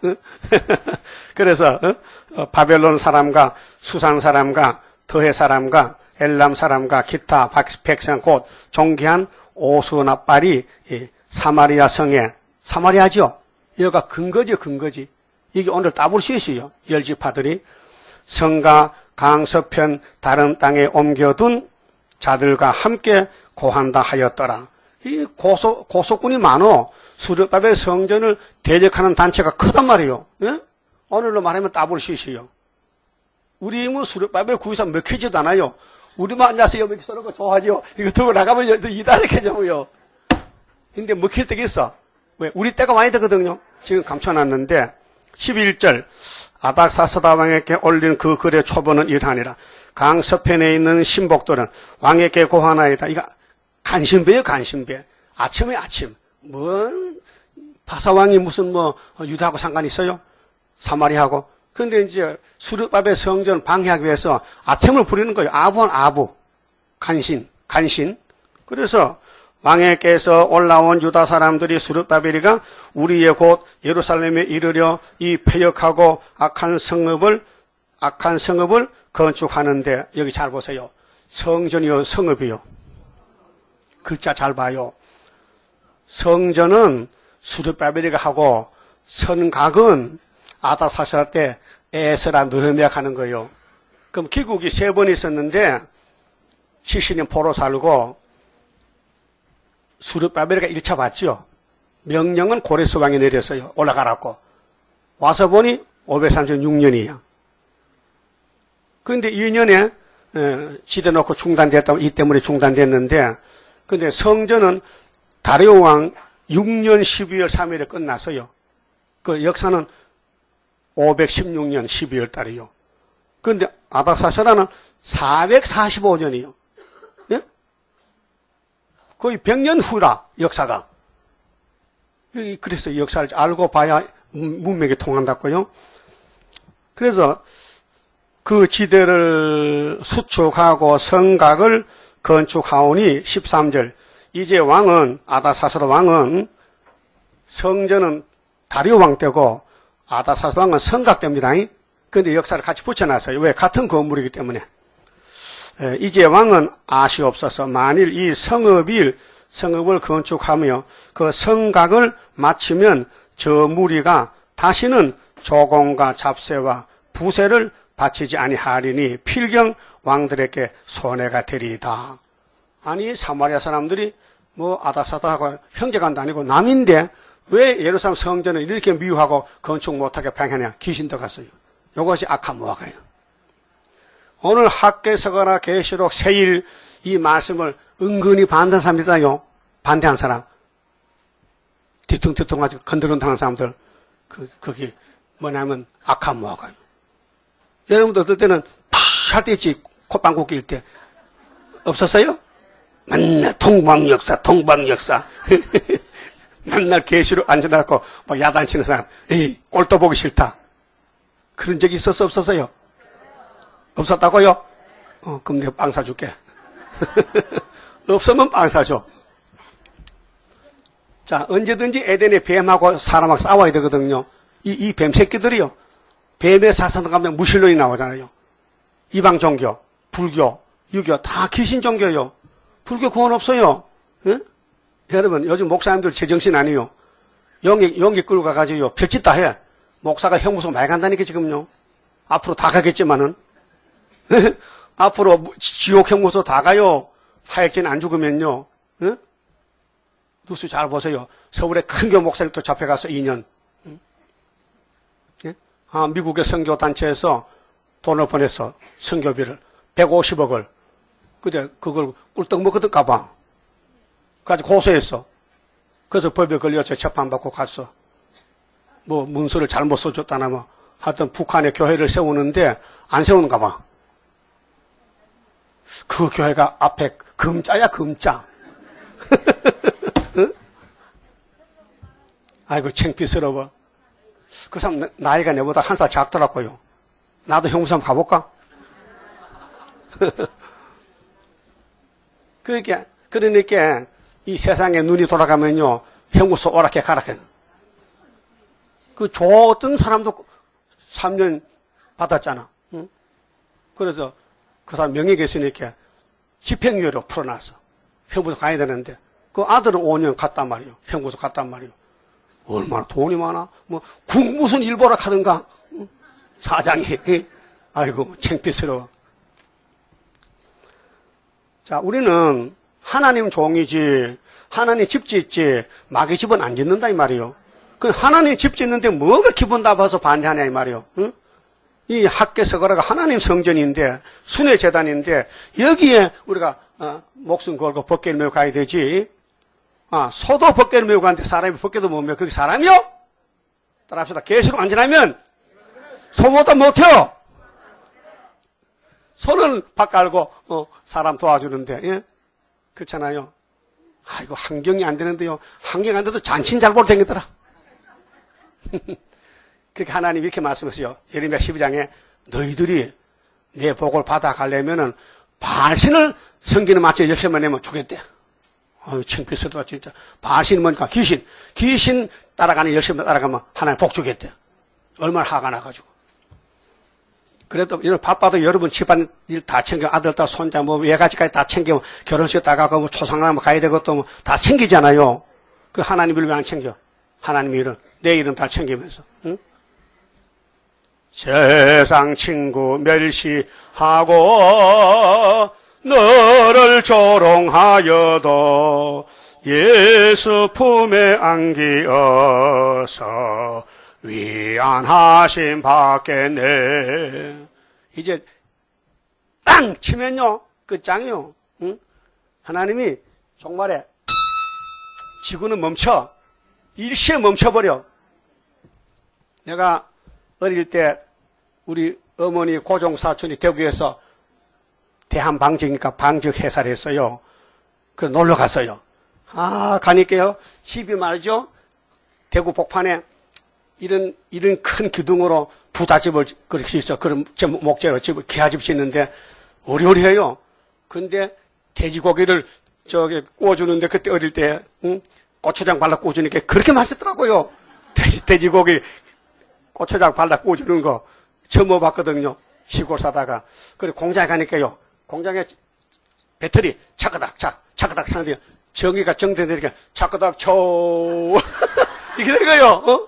그래서 어? 바벨론 사람과 수산 사람과 더해 사람과 엘람 사람과 기타 백성 곧 존귀한 오수나빨이 사마리아 성에 사마리아죠. 여기가 근거지 근거지. 이게 오늘 따블시시요. 열지파들이 성과 강서편 다른 땅에 옮겨둔 자들과 함께 고한다 하였더라. 이 고소, 고소꾼이 많어. 수르바벨 성전을 대적하는 단체가 크단 말이에요. 예? 오늘로 말하면 따블시시요. 우리 뭐 수르바벨 구이사 먹히지도 않아요. 우리만 앉아서 여기 서는 거 좋아하죠. 이거 들고 나가면 이다르게져요. 근데 먹힐 때가 있어. 왜? 우리 때가 많이 되거든요. 지금 감춰놨는데 십일 절 아닥사스다 왕에게 올린 그 글의 초본은 이러하니라. 강서편에 있는 신복들은 왕에게 고하나이다. 이거 간신배예요. 간신배. 아침에 아침. 뭔 바사왕이 무슨 뭐 유다하고 상관이 있어요? 사마리아하고. 그런데 이제 수르바벨 성전 방해하기 위해서 아첨을 부리는 거예요. 아부한 아부. 간신. 간신. 그래서 왕에게서 올라온 유다 사람들이 수르바벨이가 우리의 곧 예루살렘에 이르려 이 폐역하고 악한 성읍을 악한 성읍을 건축하는데 여기 잘 보세요. 성전이요 성읍이요. 글자 잘 봐요. 성전은 수르바벨이가 하고 성곽은 아다사스다 때 에스라 느헤미야가 하는 거예요. 그럼 기국이 세 번 있었는데 칠십 년 포로 살고 수르바벨이가 일 차 받죠. 명령은 고레스 왕이 내렸어요. 올라가라고. 와서 보니 오백삼십육 년이야. 그런데 이 년에 지대 놓고 중단됐다고 이 때문에 중단됐는데 근데 성전은 다리오 왕 육 년 십이월 삼일에 끝났어요. 그 역사는 오백십육 년 십이월 달이요. 그런데 아닥사스다는 사백사십오 년이요. 예? 거의 백 년 후라 역사가. 그래서 역사를 알고 봐야 문맥이 통한다고요. 그래서 그 지대를 수축하고 성곽을 건축하오니 십삼 절 이제 왕은 아닥사스다 왕은 성전은 다리오 왕 때고 아닥사스다 왕은 성곽 때입니다. 그런데 역사를 같이 붙여놨어요. 왜? 같은 건물이기 때문에. 이제 왕은 아시옵소서 만일 이 성읍일 성읍을 건축하며 그 성곽을 마치면 저 무리가 다시는 조공과 잡세와 부세를 바치지 아니하리니 필경 왕들에게 손해가 되리이다. 아니 사마리아 사람들이 뭐 아다사다하고 형제간도 아니고 남인데 왜 예루살렘 성전을 이렇게 미워하고 건축 못하게 방해하냐? 귀신 들어갔어요. 이것이 악한 무화과예요. 오늘 학개서거나 계시록 세일 이 말씀을 은근히 반대한 사람이다요. 반대한 사람. 뒤뚱뒤뚱 가지고 건드런다는 사람들. 그, 그게 뭐냐면 악한 무화과예요. 여러분도 어떨 때는 팍 할 때 있지. 콧방귀 낄 때. 없었어요? 맨날 동방역사, 동방역사. 맨날 계시로 앉아갖고 막 야단치는 사람. 에이, 꼴도 보기 싫다. 그런 적이 있었어, 없었어요? 없었다고요? 어, 그럼 내가 빵 사줄게. 없으면 빵 사줘. 자, 언제든지 에덴의 뱀하고 사람하고 싸워야 되거든요. 이, 이 뱀 새끼들이요. 뱀의 사선 가면 무신론이 나오잖아요. 이방 종교, 불교, 유교, 다 귀신 종교요. 불교 구원 없어요. 예? 여러분, 요즘 목사님들 제정신 아니에요. 용기, 용기 끌고 가가지고요. 별짓 다 해. 목사가 형무소 많이 간다니까, 지금요. 앞으로 다 가겠지만은. 앞으로 지옥 형무소 다 가요. 하액진 안 죽으면요. 예? 뉴스 잘 보세요. 서울에 큰교 목사님도 잡혀가서 이 년. 예? 아, 미국의 선교단체에서 돈을 보냈어. 선교비를. 백오십억을. 근데 그걸 꿀떡 먹었던가 봐. 그래서 고소했어. 그래서 법에 걸려서 재판받고 갔어. 뭐 문서를 잘못 써줬다나 뭐 하여튼 북한에 교회를 세우는데 안 세우는가 봐. 그 교회가 앞에 금자야 금자. 응? 아이고 창피스러워. 그 사람 나이가 내보다 한 살 작더라고요. 나도 형무소 한번 가볼까? 그러니까 그러니까 이 세상에 눈이 돌아가면요 형무소 오락해 가락해. 그 좋았던 사람도 삼 년 받았잖아. 응? 그래서 그 사람 명예가 있으니까 집행유예로 풀어놨어. 형무소 가야 되는데 그 아들은 오 년 갔단 말이요. 형무소 갔단 말이요. 얼마나 돈이 많아. 뭐 국 무슨 일보라 하든가. 응? 사장이. 아이고 창피스러워. 자, 우리는 하나님 종이지 하나님 집 짓지 마귀 집은 안 짓는다 이 말이요. 그 하나님 집 짓는데 뭐가 기분 나빠서 반대하냐 이 말이요. 응? 이 학개서거라가 하나님 성전인데 순회 재단인데 여기에 우리가 어, 목숨 걸고 벗개를 메고 가야 되지. 아, 소도 벗개를 메고 가는데 사람이 벗개도 못 메고 그게 사람이요? 따라합시다. 계시록 안전하면 소보다 못해요. 소는 밥 깔고 어, 사람 도와주는데 예? 그렇잖아요. 아이고 환경이 안 되는데요. 환경 안 돼도 잔치는 잘 보러 다니더라. 그렇게 하나님이 이렇게 말씀하세요. 예레미야 십이 장에 너희들이 내 복을 받아가려면은 바알신을 성기는 맞춰 열심만 내면 주겠대. 아유 창피스럽다 진짜. 바알신이 뭐니까 귀신. 귀신 따라가는 열심히 따라가면 하나님 복 주겠대. 얼마나 화가 나가지고. 그래도 이런 바빠도 여러분 집안 일 다 챙겨 아들 딸 손자 뭐 외가지까지 다 챙겨 결혼식 따가고 뭐 초상하면 가야 되겠고 뭐 다 챙기잖아요. 그 하나님 일을 왜 안 챙겨? 하나님 일은 내 일은 다 챙기면서. 응? 세상 친구 멸시하고 너를 조롱하여도 예수 품에 안기어서 위안하심 받겠네. 이제 땅 치면요 끝장이요. 응? 하나님이 정말에 지구는 멈춰 일시에 멈춰버려. 내가 어릴 때 우리 어머니 고종사촌이 대구에서 대한방직이니까 방직 회사를 했어요. 그 놀러 갔어요. 아 가니까요 집이 말이죠 대구 복판에 이런, 이런 큰 기둥으로 부잣집을 그렇게 있어. 그런 목재로 집을, 기아집 짓는데, 어리어리해요. 근데 돼지고기를 저기 구워주는데, 그때 어릴 때, 응? 고추장 발라 구워주니까 그렇게 맛있더라고요. 돼지, 돼지고기 고추장 발라 구워주는 거 처음 먹어봤거든요. 시골 사다가. 그래, 공장에 가니까요. 공장에 배터리 차크닥, 착, 차크닥 하는데, 전기가 정되니까 차크닥 쳐. 이렇게 되는 거예요. 어?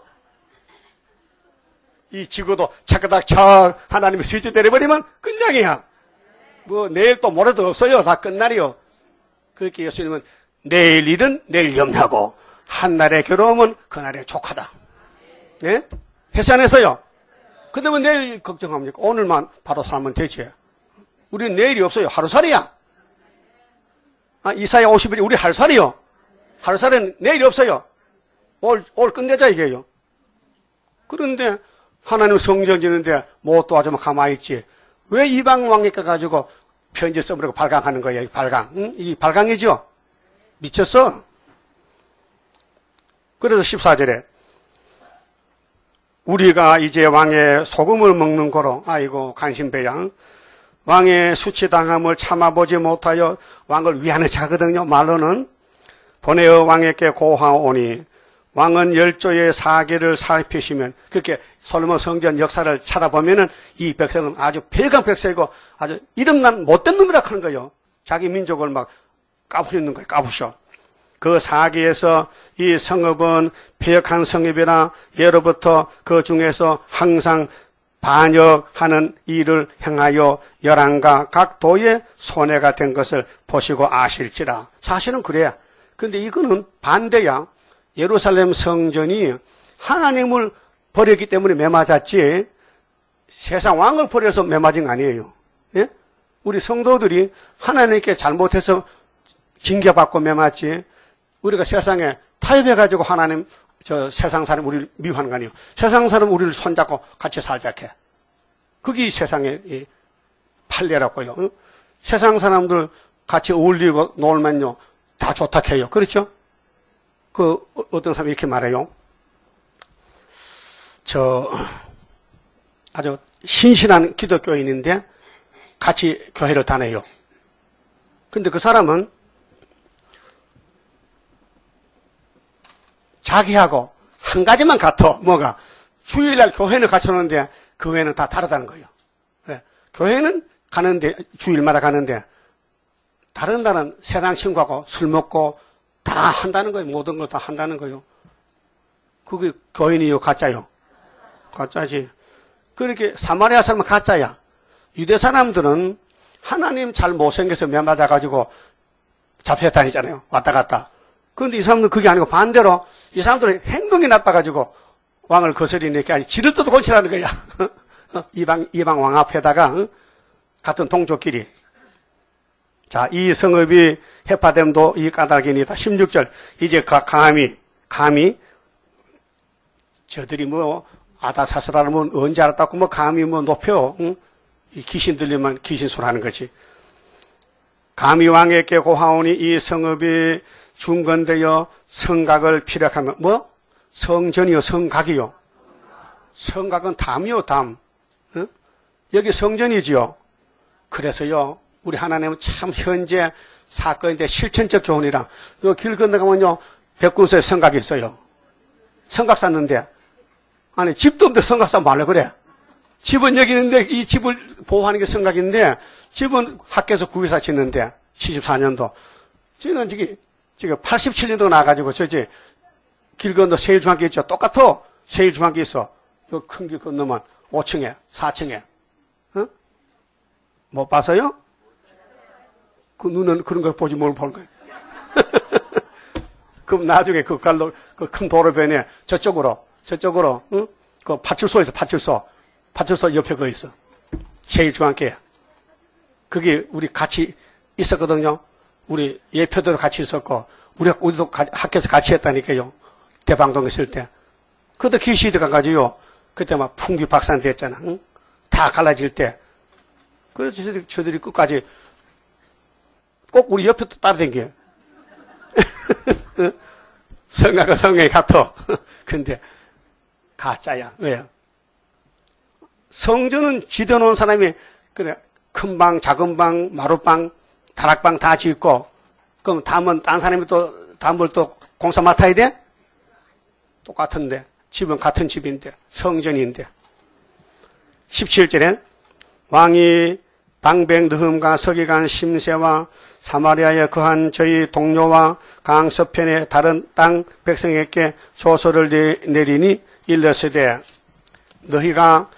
이 지구도 차크닥 착 하나님이 스위치 때려버리면 끝장이야. 뭐 내일 또 모레도 없어요. 다 끝날이요. 그렇게 예수님은 내일 일은 내일 염려하고 한날의 괴로움은 그날의 족하다. 예? 회사 안에서요. 그러면 내일 걱정합니까? 오늘만 바로 살면 되지. 우리는 내일이 없어요. 하루살이야. 아, 이사야 오십 일 우리 하루살이요. 하루살이는 내일이 없어요. 올, 올 끝내자 이게요. 그런데 하나님 성전 지는데 뭐 또 아주 가만히 있지. 왜 이방 왕에게 가지고 편지 써버리고 발광하는 거예요. 발광. 응? 이 발광이죠. 미쳤어. 그래서 십사 절에 우리가 이제 왕의 소금을 먹는 거로 아이고 간신배양 왕의 수치당함을 참아보지 못하여 왕을 위하는 자거든요. 말로는 보내어 왕에게 고하오니 왕은 열조의 사계를 살피시면 그렇게 솔로몬 성전 역사를 찾아보면은 이 백성은 아주 배간 백성이고 아주 이름난 못된 놈이라 하는 거예요. 자기 민족을 막 까부리는 거예요. 까부셔. 그 사기에서 이 성읍은 폐역한 성읍이라 예로부터 그 중에서 항상 반역하는 일을 행하여 열왕과 각 도의 손해가 된 것을 보시고 아실지라. 사실은 그래요. 근데 이거는 반대야. 예루살렘 성전이 하나님을 버렸기 때문에 매맞았지 세상 왕을 버려서 매맞은 거 아니에요. 예? 우리 성도들이 하나님께 잘못해서 징계받고 매맞지 우리가 세상에 타협해가지고 하나님 저 세상 사람 우리를 미워하는 거 아니에요. 세상 사람 우리를 손잡고 같이 살자 해. 그게 세상의 판례라고요. 응? 세상 사람들 같이 어울리고 놀면요 다 좋다 해요. 그렇죠? 그 어떤 사람이 이렇게 말해요. 저 아주 신실한 기독교인인데 같이 교회를 다녀요. 근데 그 사람은 자기하고 한 가지만 같아. 뭐가? 주일날 교회는 같이 오는데 그 외에는 다 다르다는 거예요. 네. 교회는 가는데 주일마다 가는데 다른 날은 세상 친구하고 술 먹고 다 한다는 거예요. 모든 걸 다 한다는 거예요. 그게 교인이요, 가짜요? 가짜지. 그렇게 사마리아 사람은 가짜야. 유대 사람들은 하나님 잘 못생겨서 매 맞아가지고 잡혀 다니잖아요. 왔다 갔다. 그런데 이 사람들은 그게 아니고 반대로 이 사람들은 행동이 나빠가지고 왕을 거스리는 게 아니고 지를 떠도 곤치라는 거야. 이방, 이방 왕 앞에다가 같은 동족끼리. 자, 이 성읍이 해파됨도 이 까닭이니다. 십육 절. 이제 감히, 감히, 저들이 뭐, 아다사스라는 언제 알았다고 뭐, 감히 뭐, 높여, 응? 이 귀신 들리면 귀신술 하는 거지. 감히 왕에게 고하오니 이 성읍이 중건되어 성각을 피력하면, 뭐? 성전이요, 성각이요. 성각은 담이요, 담. 응? 여기 성전이지요. 그래서요, 우리 하나님은 참 현재 사건인데 실천적 교훈이라. 요 길 건너가면요, 백군서에 성각이 있어요. 성각 샀는데, 아니, 집도 없는데 성각 사면 말라 그래. 집은 여기 있는데, 이 집을 보호하는 게 성각인데, 집은 학교에서 구의사 짓는데, 칠십사 년도. 저는 저기, 지금 팔십칠 년도 나가지고, 저지, 길 건너 세일중학교 있죠? 똑같아. 세일중학교 있어. 요 큰 길 건너면 오 층에, 사 층에. 어? 못 봤어요? 그 눈은 그런 거 보지 뭘 볼 거예요. 그럼 나중에 그 갈로, 그 큰 도로변에 저쪽으로, 저쪽으로, 응? 그 파출소 있어, 파출소. 파출소 옆에 거 있어. 제일중앙교회. 그게 우리 같이 있었거든요. 우리 예표도 같이 있었고, 우리, 우리도 가, 학교에서 같이 했다니까요. 대방동 있을 때. 그때 기시드 가가지고요. 그때 막 풍기 박산 됐잖아. 응? 다 갈라질 때. 그래서 저들이, 저들이 끝까지 꼭 우리 옆에 또 따라다녀. 성가가 성경이 같아. 근데 가짜야. 왜요? 성전은 지어놓은 사람이 그래 큰 방, 작은 방, 마룻방, 다락방 다 짓고 그럼 다음은 딴 사람이 또 다음을 또 공사 맡아야 돼? 똑같은데 집은 같은 집인데 성전인데 십칠 절에 왕이 방백 느흠과 서기관 심세와 사마리아에 거한 저희 동료와 강서편의 다른 땅 백성에게 조서를 내리니 일렀으되 너희가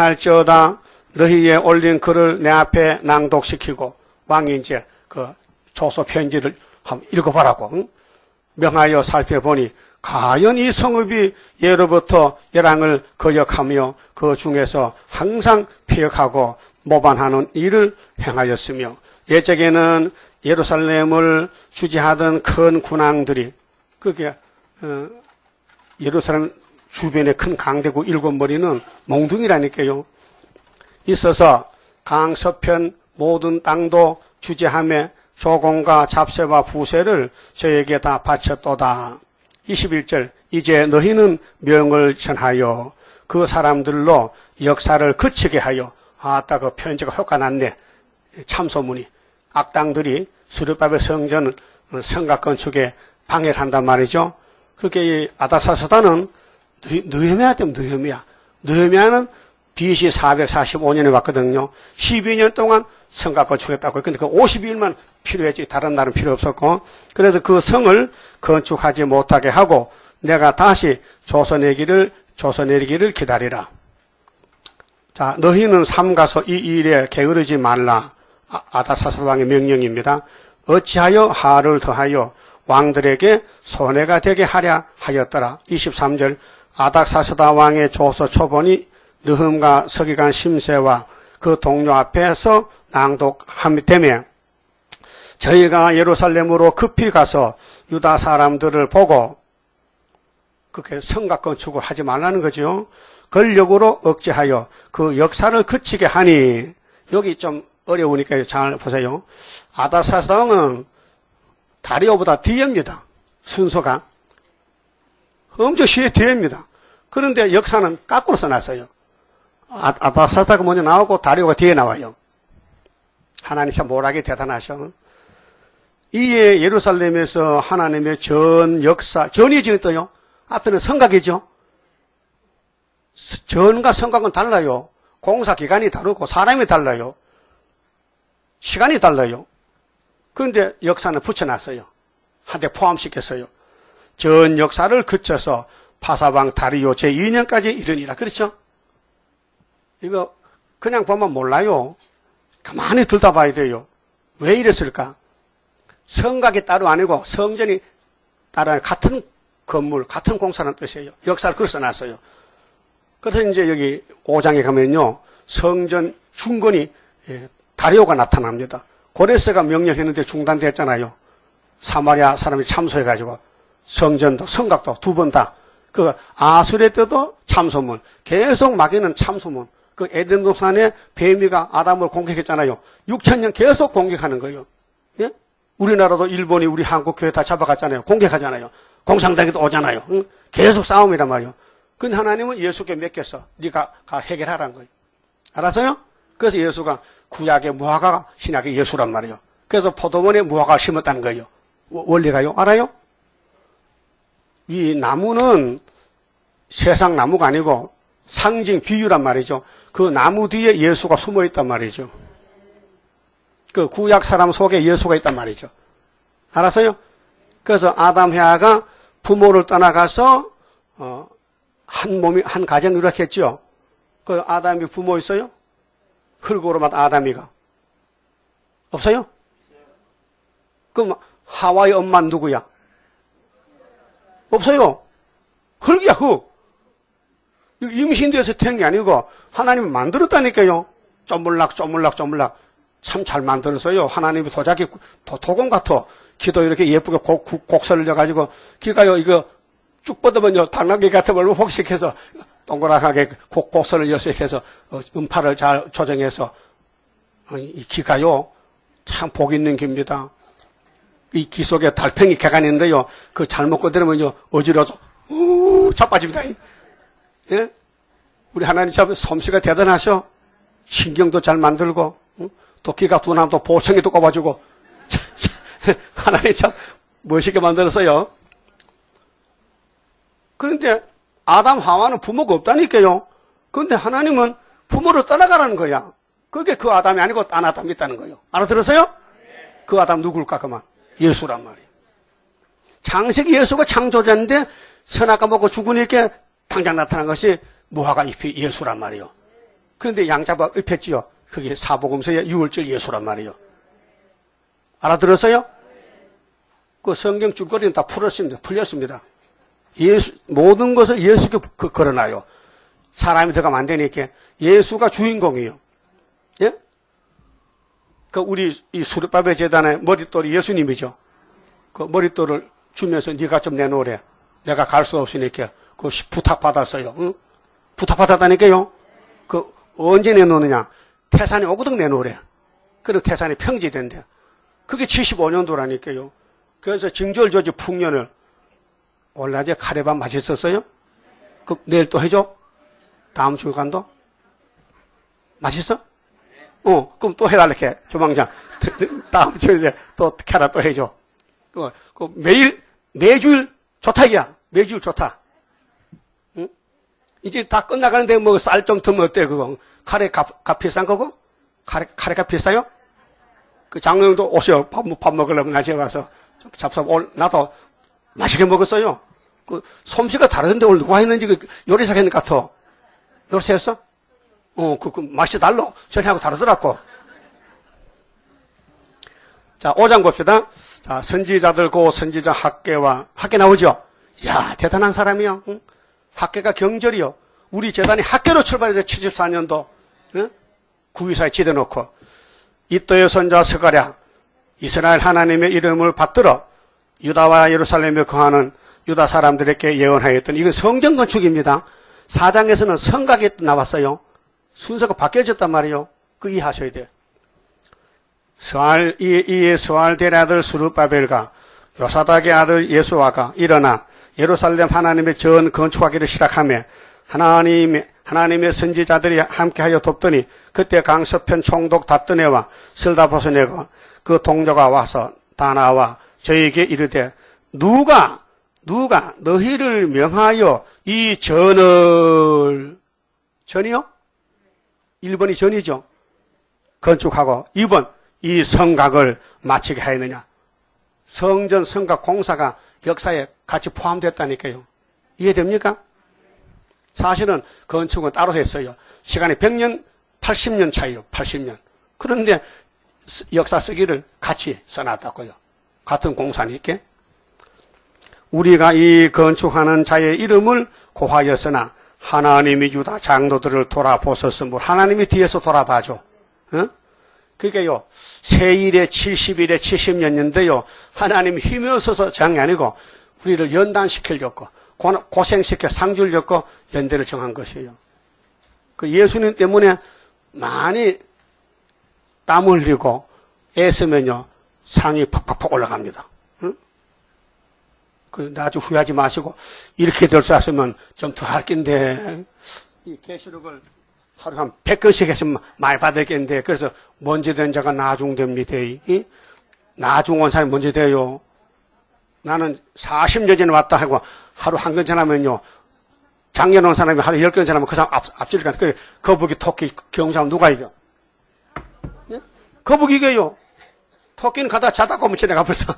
편안할지어다 너희의 올린 글을 내 앞에 낭독시키고 왕이 이제 그 조서 편지를 한번 읽어보라고 응? 명하여 살펴보니 과연 이 성읍이 예로부터 열왕을 거역하며 그 중에서 항상 피역하고 모반하는 일을 행하였으며 옛적에는 예루살렘을 주재하던 큰 군왕들이 그게 어, 예루살렘 주변에 큰 강대국 일곱 머리는 몽둥이라니까요. 있어서 강서편 모든 땅도 주재하며 조공과 잡세와 부세를 저에게 다 바쳤도다. 이십일 절 이제 너희는 명을 전하여 그 사람들로 역사를 그치게 하여 아따 그 편지가 효과 났네. 참소문이 악당들이 수르바벨 성전 성곽 건축에 방해를 한단 말이죠. 그게 아다사스다는 느헤미야 때문에 느헤미야. 느헤미야는 비씨 사백사십오 년에 왔거든요. 십이 년 동안 성곽 건축했다고. 근데 그 오십이 일만 필요했지 다른 날은 필요 없었고. 그래서 그 성을 건축하지 못하게 하고 내가 다시 조서내기를 조서내기를 기다리라. 자, 너희는 삼가서 이 일에 게으르지 말라. 아다사스다 왕의 명령입니다. 어찌하여 하를 더하여 왕들에게 손해가 되게 하랴 하였더라. 이십삼 절 아닥사스다 왕의 조서 초본이 느흠과 서기관 심세와 그 동료 앞에서 낭독하며 저희가 예루살렘으로 급히 가서 유다 사람들을 보고 그렇게 성곽 건축을 하지 말라는 거죠. 권력으로 억제하여 그 역사를 그치게 하니 여기 좀 어려우니까 잘 보세요. 아닥사스다 왕은 다리오보다 뒤입니다. 순서가 엄청 시의 뒤입니다. 그런데 역사는 거꾸로 써놨어요. 아닥사스다가 먼저 나오고 다리오가 뒤에 나와요. 하나님 참 모락이 대단하셔. 이에 예루살렘에서 하나님의 전 역사, 전이 지금 떠요. 앞에는 성곽이죠. 전과 성곽은 달라요. 공사 기간이 다르고 사람이 달라요. 시간이 달라요. 그런데 역사는 붙여놨어요. 한데 포함시켰어요. 전 역사를 그쳐서 파사방 다리오 제이 년까지 이르니라. 그렇죠? 이거 그냥 보면 몰라요. 가만히 들다 봐야 돼요. 왜 이랬을까? 성곽이 따로 아니고 성전이 따로 아니고 같은 건물, 같은 공사라는 뜻이에요. 역사를 그렇게 써놨어요. 그래서 이제 여기 오 장에 가면요. 성전 중건이 다리오가 나타납니다. 고레스가 명령했는데 중단됐잖아요. 사마리아 사람이 참소해가지고 성전도 성곽도 두 번 다. 그 아수르 때도 참소문. 계속 마귀는 참소문. 그 에덴 동산에 뱀이가 아담을 공격했잖아요. 육천 년 계속 공격하는 거예요. 예? 우리나라도 일본이 우리 한국 교회 다 잡아갔잖아요. 공격하잖아요. 공산당에도 오잖아요. 응? 계속 싸움이란 말이에요. 근데 하나님은 예수께 맡겼어. 네가 가 해결하라는 거예요. 알았어요? 그래서 예수가 구약의 무화과가 신약의 예수란 말이에요. 그래서 포도원에 무화과를 심었다는 거예요. 원리가요. 알아요? 이 나무는 세상 나무가 아니고 상징, 비유란 말이죠. 그 나무 뒤에 예수가 숨어 있단 말이죠. 그 구약 사람 속에 예수가 있단 말이죠. 알았어요? 그래서 아담, 해아가 부모를 떠나가서 어, 한 몸이 한 가정을 이룩했죠. 그 아담이 부모 있어요? 흙으로만 아담이가 없어요? 그럼 하와의 엄마는 누구야? 없어요. 흙이야, 흙. 임신돼서 태어난 게 아니고 하나님이 만들었다니까요. 쪼물락 쪼물락 쪼물락 참 잘 만들었어요. 하나님이 도자기 도, 도공 같아. 기도 이렇게 예쁘게 곡, 곡, 곡선을 져가지고 기가요 이거 쭉 뻗으면요 당나귀 같은 걸 혹식해서 동그랗게 곡, 곡선을 여색해서 어, 음파를 잘 조정해서 어, 이 기가요 참 복 있는 기입니다. 이 기 속에 달팽이 개가 있는데요. 그 잘못 건드리면요 어지러워서 우 자빠집니다. 예? 우리 하나님 참 솜씨가 대단하셔. 신경도 잘 만들고 응? 또 기가 둔하면 또 보청이도 꼽아주고 참, 참, 하나님 참 멋있게 만들었어요. 그런데 아담 하와는 부모가 없다니까요. 그런데 하나님은 부모를 떠나가라는 거야. 그게 그 아담이 아니고 딴 아담이 있다는 거예요. 알아들었어요? 그 아담 누굴까 그만? 예수란 말이에요. 창세기 예수가 창조자인데 선악과 먹고 죽으니까 당장 나타난 것이 무화과 잎이 예수란 말이에요. 그런데 양자가 잎했지요. 그게 사복음서의 유월절 예수란 말이에요. 알아들었어요? 그 성경 줄거리는 다 풀었습니다. 풀렸습니다. 예수, 모든 것을 예수께 그, 걸어놔요. 사람이 들어가면 안 되니까. 예수가 주인공이에요. 예? 그, 우리, 이 수르바벨 재단의 머릿돌이 예수님이죠. 그 머릿돌을 주면서 네가 좀 내놓으래. 내가 갈 수 없으니까. 그 부탁받았어요. 응? 부탁받았다니까요. 그, 언제 내놓느냐. 태산이 오거든 내놓으래. 그리고 태산이 평지된대. 그게 칠십오 년도라니까요. 그래서 증절조지 풍년을 올라제 카레밥 맛있었어요? 그 내일 또 해줘? 다음 주에 간도? 맛있어? 어, 그럼 또 해달래, 조망장. 다음 주에 또 캐라 또 해줘. 그, 그 매일, 매주일 좋다, 이야. 매주일 좋다. 응? 이제 다 끝나가는데 뭐 쌀 좀 더 어때, 그거? 카레 값, 값 비싼 거고? 카레, 카레값 비싸요? 그 장로형도 오셔. 밥, 밥 먹으려면 낮에 와서. 잡숴, 오늘, 나도 맛있게 먹었어요. 그, 솜씨가 다르던데 오늘 누가 했는지 그 요리사 했는 것 같아. 요리사 했어? 어, 그, 그, 맛이 달라. 전에하고 다르더라고. 자, 오 장 봅시다. 자, 선지자들 고 선지자 학계와, 학계 나오죠? 이야, 대단한 사람이요. 응? 학계가 경절이요. 우리 재단이 학계로 출발해서 칠십사 년도, 응? 구이사에 지대놓고, 이또의 선자 스가랴, 이스라엘 하나님의 이름을 받들어 유다와 예루살렘에 거하는 유다 사람들에게 예언하였던, 이건 성전 건축입니다. 사 장에서는 성곽이 나왔어요. 순서가 바뀌어졌단 말이에요. 그 이해하셔야 돼요. 스알, 이에 스알델의 아들 스룹바벨과 요사닥의 아들 예수아가 일어나 예루살렘 하나님의 전 건축하기를 시작하며 하나님의, 하나님의 선지자들이 함께하여 돕더니 그때 강서편 총독 다뜨네와 슬다보스네가 그 동료가 와서 다 나와 저에게 이르되 누가 누가 너희를 명하여 이 전을 전이요? 일 번이 전이죠. 건축하고 이 번 이 성곽을 마치게 하였느냐. 성전 성곽 공사가 역사에 같이 포함됐다니까요. 이해됩니까? 사실은 건축은 따로 했어요. 시간이 백 년, 팔십 년 차이요. 팔십 년. 그런데 역사 쓰기를 같이 써놨다고요. 같은 공사니까. 우리가 이 건축하는 자의 이름을 고하였으나 하나님이 유다 장로들을 돌아보셨으므로 하나님이 뒤에서 돌아봐줘. 어? 그러니까요. 세일에 칠십 일에 칠십 년인데요. 하나님이 힘이 없어서 장이 아니고 우리를 연단시키려고 고생시켜 상 주려고 연대를 정한 것이에요. 그 예수님 때문에 많이 땀 흘리고 애쓰면요. 상이 퍽퍽퍽 올라갑니다. 응? 그 나중 후회하지 마시고 이렇게 될 수 있으면 좀 더 할 낀데 이 계시록을 하루에 한 백 건씩 했으면 많이 받았겠는데 그래서 먼저 된 자가 나중됩니다. 이? 나중 온 사람이 먼저 돼요. 나는 사십 년 전에 왔다 하고 하루 한 건 전하면요. 작년 온 사람이 하루 열 건 전하면 그 사람 앞, 앞질니까 그 거북이, 토끼, 경사하면 누가 이겨? 예? 거북이 이겨요. 토끼는 가다 자다 보면 집에 가버렸어.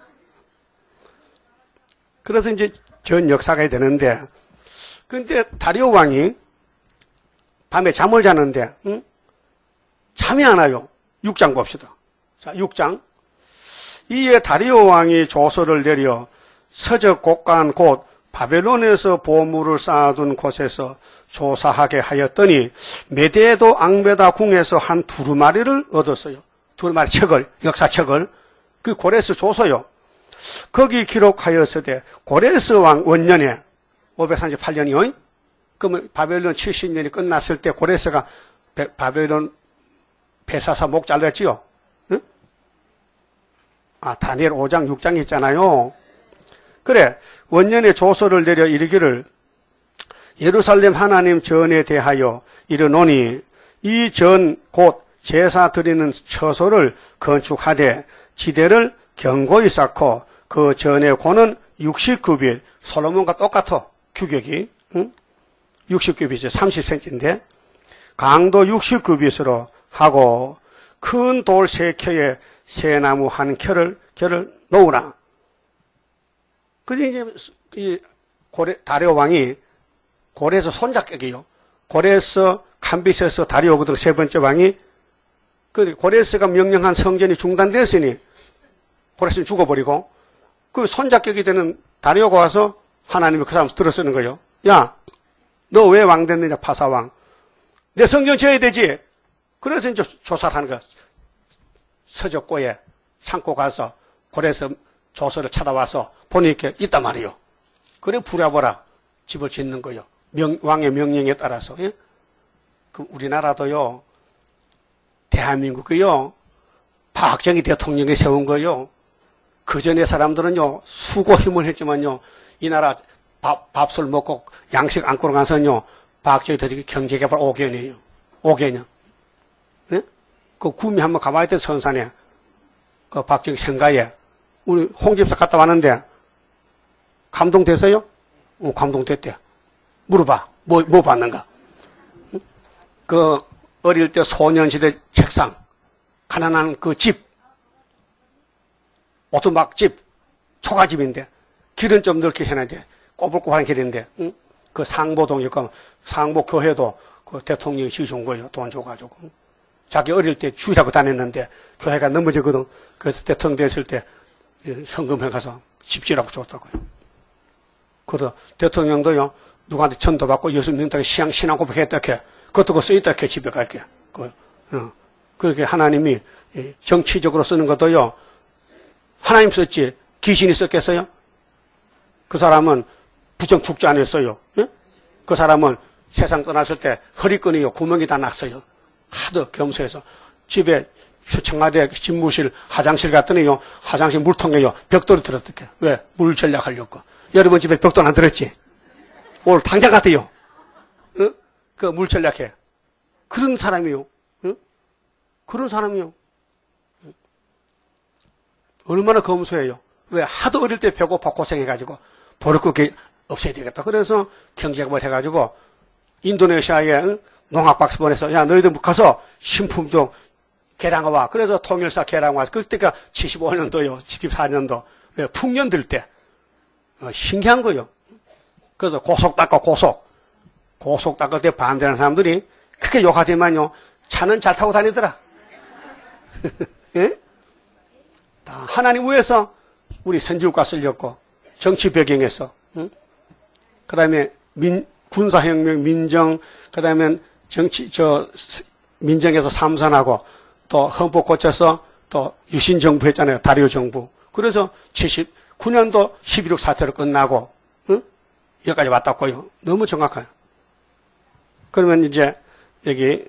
그래서 이제 전 역사가 되는데, 근데 다리오 왕이 밤에 잠을 자는데, 응? 잠이 안 와요. 육 장 봅시다. 자, 육 장. 이에 다리오 왕이 조서를 내려 서적 곳간 곧 바벨론에서 보물을 쌓아둔 곳에서 조사하게 하였더니 메데도 앙베다 궁에서 한 두루마리를 얻었어요. 두루마리 책을, 역사책을. 그 고레스 조서요. 거기 기록하였으되 고레스 왕 원년에 오백삼십팔 년이요. 그러면 바벨론 칠십 년이 끝났을 때 고레스가 바벨론 베사사 목 잘랐지요. 응? 아, 다니엘 오 장, 육 장 있잖아요. 그래, 원년에 조서를 내려 이르기를 예루살렘 하나님 전에 대하여 이르노니 이 전 곧 제사 드리는 처소를 건축하되 지대를 견고히 쌓고 그 전의 고는 육십 규빗, 솔로몬과 똑같아, 규격이. 응? 육십 규빗이 삼십 센티미터인데 강도 육십 규빗으로 하고 큰 돌 세 켜에 새 나무 한 켜를, 켜를 놓으라. 그래, 이제, 이, 고레, 다리오 왕이, 고레에서 손자격이요. 고레에서, 캄비스에서 다리오거든, 세 번째 왕이. 그, 고레스가 명령한 성전이 중단됐으니, 고레스는 죽어버리고 그 손자격이 되는 다리오가 와서 하나님이 그 사람 들어쓰는 거예요. 야, 너 왜 왕 됐느냐, 파사왕. 내 성전 지어야 되지. 그래서 이제 조사를 하는 거야. 서적고에 창고 가서 고레스 조서를 찾아와서 보니까 있단 말이에요. 그래 부랴보라 집을 짓는 거예요. 명, 왕의 명령에 따라서. 예? 그 우리나라도요, 대한민국이요, 박정희 대통령이 세운 거요. 그 전에 사람들은요, 수고 힘을 했지만요, 이 나라 밥, 밥술 먹고 양식 안고로 가서요, 박정희 대통령이 경제개발 오 개년이에요. 오 개년. 예? 그 구미 한번 가봐야 돼, 선산에. 그 박정희 생가에. 우리 홍집사 갔다 왔는데, 감동됐어요? 어, 감동됐대. 물어봐. 뭐, 뭐 봤는가? 그, 어릴 때 소년시대 책상, 가난한 그 집, 오두막집, 초가집인데, 길은 좀 넓게 해놨는데, 꼬불꼬불한 길인데, 응? 그 상보동이, 그 상보교회도 그 대통령이 지어준 거예요. 돈 줘가지고. 자기 어릴 때 주일하고 다녔는데, 교회가 넘어지거든. 그래서 대통령 됐을 때, 성금회 가서 집 지으라고 줬다고요. 그래서 대통령도요, 누구한테 천도 받고 여섯 명한테 신앙, 신앙 고백했다, 해. 그것도 그 써있다, 해. 집에 갈게. 그, 어. 그렇게 하나님이 정치적으로 쓰는 것도요, 하나님 썼지, 귀신이 썼겠어요? 그 사람은 부정 축제 안 했어요. 예? 그 사람은 세상 떠났을 때 허리끈이요, 구멍이 다 났어요. 하도 겸손해서. 집에 청와대 집무실, 화장실 갔더니요, 화장실 물통에요, 벽돌이 들었대. 왜? 물 전략하려고. 여러분 집에 벽돌 안 들었지? 오늘 당장 같아요. 어? 그 물 전략해. 그런 사람이요. 어? 그런 사람이요. 얼마나 검소해요. 왜? 하도 어릴 때 배고파 고생해가지고 버릇고 없애야 되겠다. 그래서 경제개발 해가지고 인도네시아에 응? 농학박스 보내서 야 너희들 가서 신품종 개량화 와. 그래서 통일사 개량화. 그때가 칠십오 년도요. 칠십사 년도. 왜? 풍년 들 때. 어, 신기한 거요. 그래서 고속 닦고 고속. 고속 닦을 때 반대하는 사람들이 크게 욕하더만요. 차는 잘 타고 다니더라. 예? 다 하나님 위해서 우리 선지국가 쓸렸고 정치 배경에서 응? 그 다음에 민, 군사혁명, 민정, 그 다음에 정치, 저, 민정에서 삼선하고 또 헌법 고쳐서 또 유신정부 했잖아요. 다리오 정부. 그래서 칠십구 년도 십일억 사태로 끝나고, 응? 여기까지 왔다고요. 너무 정확해요. 그러면 이제 여기,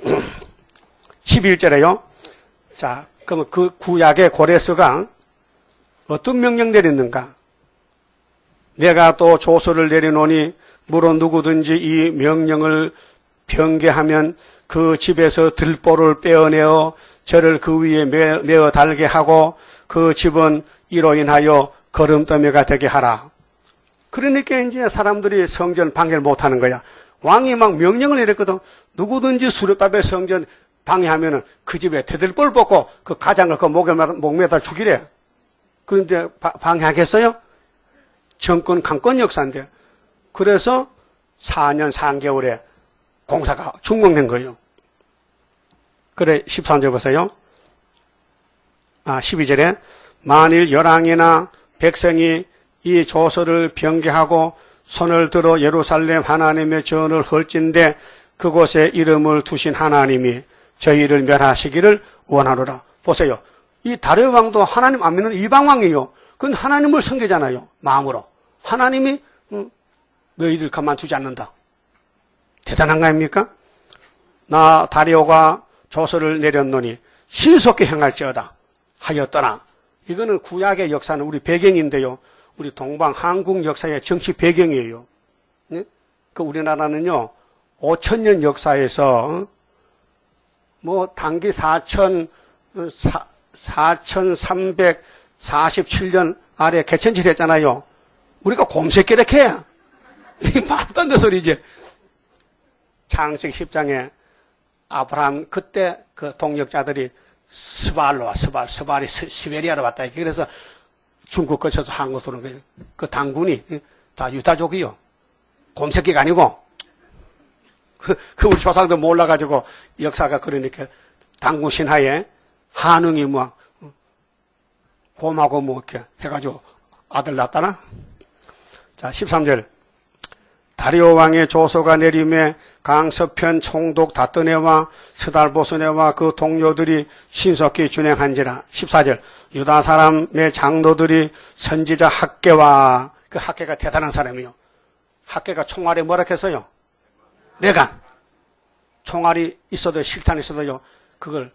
십일 절에요. 자, 그러면 그 구약의 고레스가 어떤 명령 내렸는가? 내가 또 조서를 내려놓으니 무로 누구든지 이 명령을 변개하면 그 집에서 들보를 빼어내어 저를 그 위에 메, 메어 달게 하고 그 집은 이로 인하여 거름더미가 되게 하라. 그러니까 이제 사람들이 성전 방해를 못하는 거야. 왕이 막 명령을 내렸거든. 누구든지 수르바벨 성전 방해하면은 그 집에 대들보를 뽑고 그 가장을 그 목에 목매달 죽이래. 그런데 바, 방해하겠어요? 정권 강권 역사인데. 그래서 사 년 삼 개월에 공사가 중공된 거예요. 그래 십삼 절 보세요. 아 십이 절에 만일 열왕이나 백성이 이 조서를 변개하고 손을 들어 예루살렘 하나님의 전을 헐진데 그곳에 이름을 두신 하나님이 저희를 멸하시기를 원하노라. 보세요. 이 다리오 왕도 하나님 안 믿는 이방왕이에요. 그건 하나님을 섬기잖아요. 마음으로. 하나님이 음, 너희들 가만두지 않는다. 대단한 거 아닙니까? 나 다리오가 조서를 내렸노니 신속히 행할지어다 하였더라. 이거는 구약의 역사는 우리 배경인데요. 우리 동방 한국 역사의 정치 배경이에요. 네? 그 우리나라는요. 오천 년 역사에서 뭐 단기 사천, 사천삼백사십칠 년 아래 개천질 했잖아요. 우리가 곰새끼렇게 이 말도 안 되는 소리지. 창세기 십 장에 아브라함 그때 그 동역자들이 스발로 와, 스발, 스발이 시베리아로 왔다. 그래서 중국 거쳐서 한국 들어온 거예요. 그 당군이 다 유다족이요. 곰새끼가 아니고. 그, 그 우리 조상도 몰라가지고 역사가 그러니까 당군 신하에 한웅이 뭐 곰하고 뭐 이렇게 해가지고 아들 낳았다나? 자, 십삼 절. 다리오 왕의 조소가 내림에 강서편 총독 다떠네와 스달보스네와 그 동료들이 신속히 준행한지라. 십사 절. 유다 사람의 장로들이 선지자 학계와, 그 학계가 대단한 사람이요. 학계가 총알에 뭐라 했어요? 내간. 총알이 있어도 실탄이 있어도요, 그걸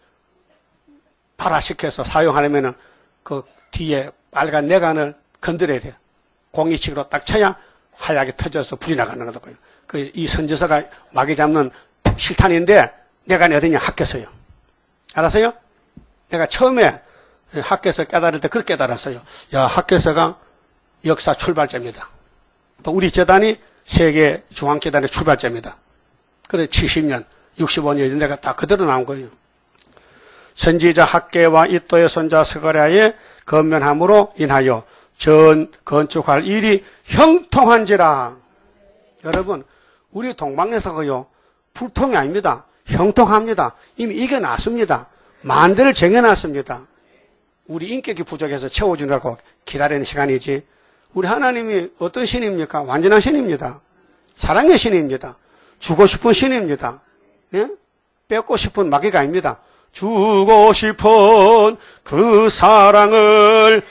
발화시켜서 사용하려면은 그 뒤에 빨간 내간을 건드려야 돼요. 공이식으로 딱 쳐야 하얗게 터져서 불이 나가는 거거든요. 그 이 선지서가 마귀 잡는 실탄인데 내간이 어디냐? 학계서요. 알았어요? 내가 처음에 학계서 깨달을 때 그렇게 깨달았어요. 야, 학계서가 역사 출발점이다. 또 우리 재단이 세계 중앙재단의 출발점이다. 그래 칠십 년, 육십오 년 내가 다 그대로 나온 거예요. 선지자 학계와 이또의 손자 스가랴의 건면함으로 인하여 전 건축할 일이 형통한지라. 여러분, 우리 동방에서요 불통이 아닙니다. 형통합니다. 이미 이겨놨습니다. 만대를 정해놨습니다. 우리 인격이 부족해서 채워주려고 기다리는 시간이지. 우리 하나님이 어떤 신입니까? 완전한 신입니다. 사랑의 신입니다. 주고 싶은 신입니다. 예? 뺏고 싶은 마귀가 아닙니다. 주고 싶은 그 사랑을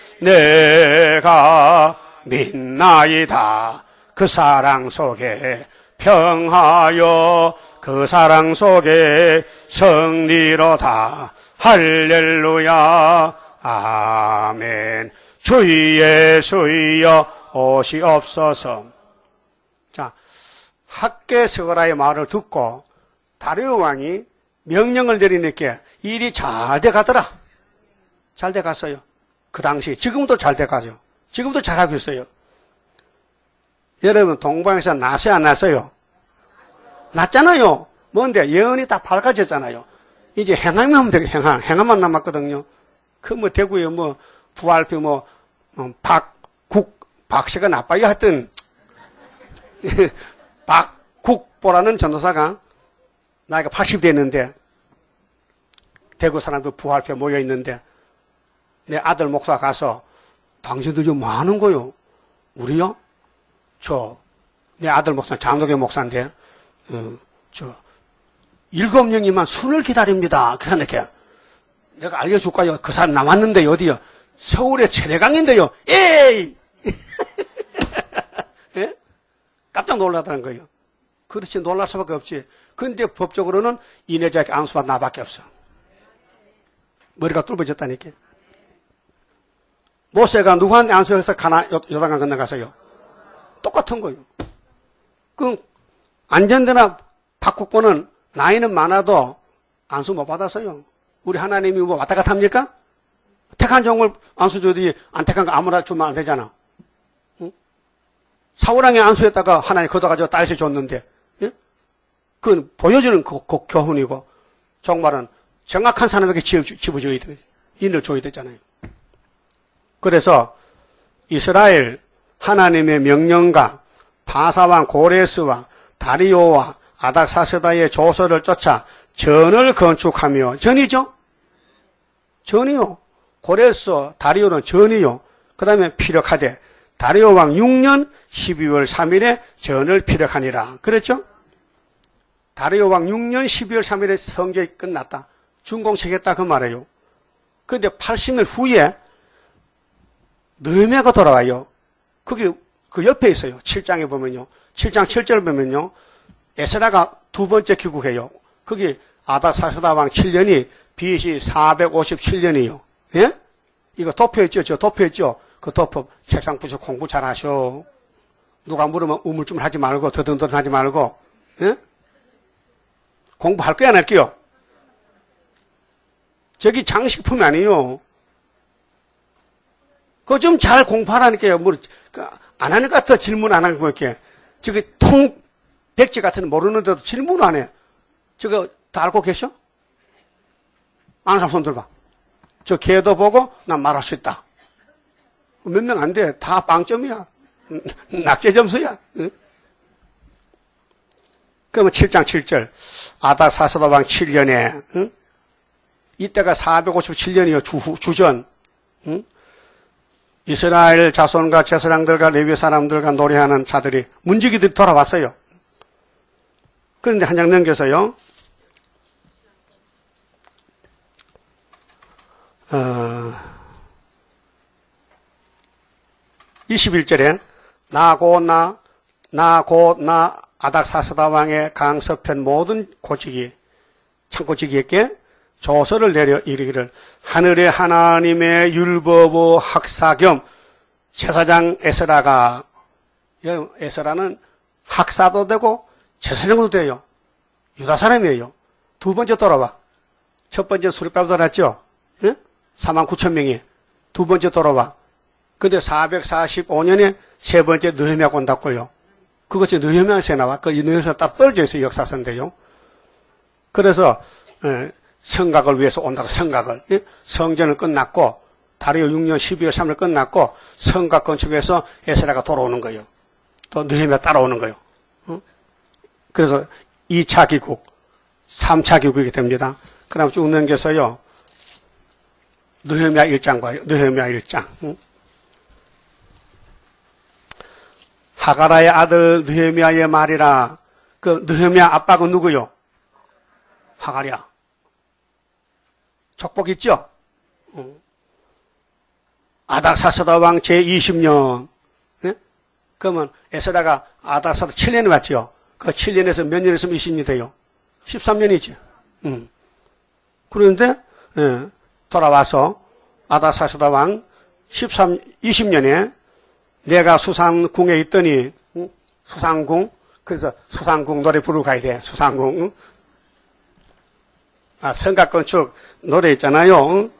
내가 믿나이다. 그 사랑 속에 평하여 그 사랑 속에 승리로다. 할렐루야. 아멘. 주 예수여 오시옵소서. 자, 학계 스가랴의 말을 듣고 다리오 왕이 명령을 내리니까 일이 잘 돼 가더라. 잘 돼 갔어요. 그 당시. 지금도 잘 돼 가죠. 지금도 잘하고 있어요. 여러분, 동방에서 났어요, 안 났어요? 났잖아요. 뭔데? 예언이 다 밝아졌잖아요. 이제 행함이 하면 되고, 행함. 행함만 남았거든요. 그 뭐 대구에 뭐 부활표 뭐, 어, 박, 국, 박씨가 나빠요 하여튼, 박국보라는 전도사가 나이가 팔십 됐는데, 대구 사람들 부활표 모여 있는데, 내 아들 목사 가서, 당신들 좀 뭐 하는 거요? 우리요? 저, 내 아들 목사, 장로교 목사인데, 어, 저, 일곱 명이만 순을 기다립니다. 그러니까, 내가 알려줄까요? 그 사람 남았는데, 어디요? 서울의 최대강인데요. 에이! 예? 깜짝 놀랐다는 거예요. 그렇지, 놀랄 수밖에 없지. 근데 법적으로는 이내자에게 안수받 나밖에 없어. 머리가 뚫어졌다니까. 모세가 누구한테 안수해서 가나, 요단강 건너가서요? 똑같은 거예요. 그, 안전대나 박국보는 나이는 많아도 안수 못 받았어요. 우리 하나님이 뭐 왔다 갔다 합니까? 택한 종을 안수 줘도 안 택한 거 아무나 주면 안 되잖아. 응? 사우랑이 안수했다가 하나님 걷어가지고 딸시 줬는데, 예? 그건 보여주는 그, 그 교훈이고, 정말은 정확한 사람에게 집어줘야 돼. 인을 줘야 되잖아요. 그래서 이스라엘 하나님의 명령과 바사왕 고레스와 다리오와 아닥사스다의 조서를 쫓아 전을 건축하며, 전이죠? 전이요. 고레스, 다리오는 전이요. 그 다음에 피력하되 다리오 왕 육 년 십이월 삼일에 전을 피력하니라. 그랬죠? 다리오 왕 육 년 십이월 삼일에 성전이 끝났다. 준공식했다 그 말이에요. 그런데 팔십 년 후에 느헤미야가 돌아와요. 그게 그 옆에 있어요. 칠 장에 보면요. 칠 장 칠 절 보면요. 에스라가 두 번째 귀국해요. 그게 아닥사스다 왕 칠 년이 비씨 사백오십칠 년이요. 예? 이거 도표했죠? 저 도표했죠? 그 도표 책상 부셔 공부 잘 하셔. 누가 물으면 우물쭈물 하지 말고 더듬더듬 하지 말고. 예? 공부할 거야 안 할게요? 저기 장식품이 아니에요. 그거 좀 잘 공부하라니까요. 뭐, 안 하니까 더 질문 안 하고 뭐 이렇게. 저기 통, 백지 같은 거 모르는데도 질문 안 해. 저거 다 알고 계셔? 아는 사람 손 들어봐. 저 개도 보고 난 말할 수 있다. 몇 명 안 돼. 다 빵점이야. 낙제 점수야. 응? 그러면 칠 장 칠 절. 아닥사스다 왕 칠 년에, 응? 이때가 사백오십칠 년이요. 주, 주전. 응? 이스라엘 자손과 제사장들과 레위 사람들과 노래하는 자들이 문지기들이 돌아왔어요. 그런데 한 장 넘겨서요. 어, 이십일 절에 나 곧 나, 나 곧 나 아닥사스다 왕의 강서편 모든 고직이 창고직이에게 조서를 내려 이르기를 하늘의 하나님의 율법의 학사 겸 제사장 에스라가, 에스라는 학사도 되고 제사장도 돼요. 유다 사람이에요. 두 번째 돌아와. 첫 번째 수르바벨 돌아왔죠. 예? 사만 구천 명이. 두 번째 돌아와. 근데 사백사십오 년에 세 번째 느헤미야가 온다고요. 그것이 느헤미야에서 나와. 그 느헤미야에서 딱 떨어져 있어요. 역사서인데요. 그래서 예, 성곽을 위해서 온다고 성곽을. 예? 성전은 끝났고 다리오 육 년 십이월 삼일 끝났고 성곽 건축에서 에스라가 돌아오는 거예요. 또 느헤미야 따라오는 거예요. 어? 그래서 이 차 기국, 삼 차 기국이 됩니다. 그 다음 쭉 넘겨서요. 느헤미야 일 장과 느헤미야 일 장. 응? 하가라의 아들 느헤미야의 말이라. 그 느헤미야 아빠가 누구요? 하가랴. 족복 있죠? 응. 아닥사스다 왕 제이십 년. 네? 그러면 에스라가 아닥사스다 칠 년에 왔죠? 그 칠 년에서 몇 년 있으면 이십 년이 돼요? 십삼 년이지. 응. 그런데 예, 돌아와서 아닥사스다 왕 십삼, 이십 년에 내가 수상궁에 있더니 응? 수상궁 그래서 수상궁 노래 부르고 가야 돼. 수상궁. 응? 아, 성곽건축 노래 있잖아요. 응?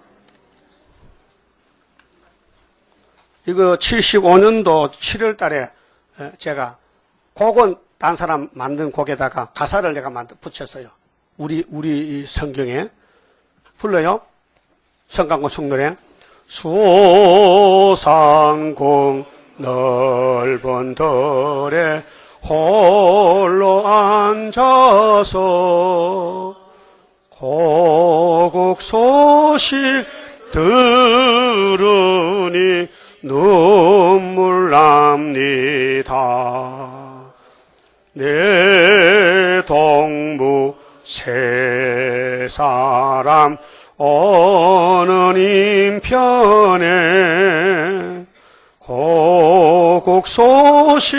이거 칠십오 년도 칠월 달에 제가 곡은 딴 사람 만든 곡에다가 가사를 내가 만들 붙였어요. 우리 우리 성경에 불러요. 성곽건축 노래. 수상궁 넓은 들에 홀로 앉아서 고국 소식 들으니 눈물 납니다. 내 동무 세 사람 어느 인편에 고국 소식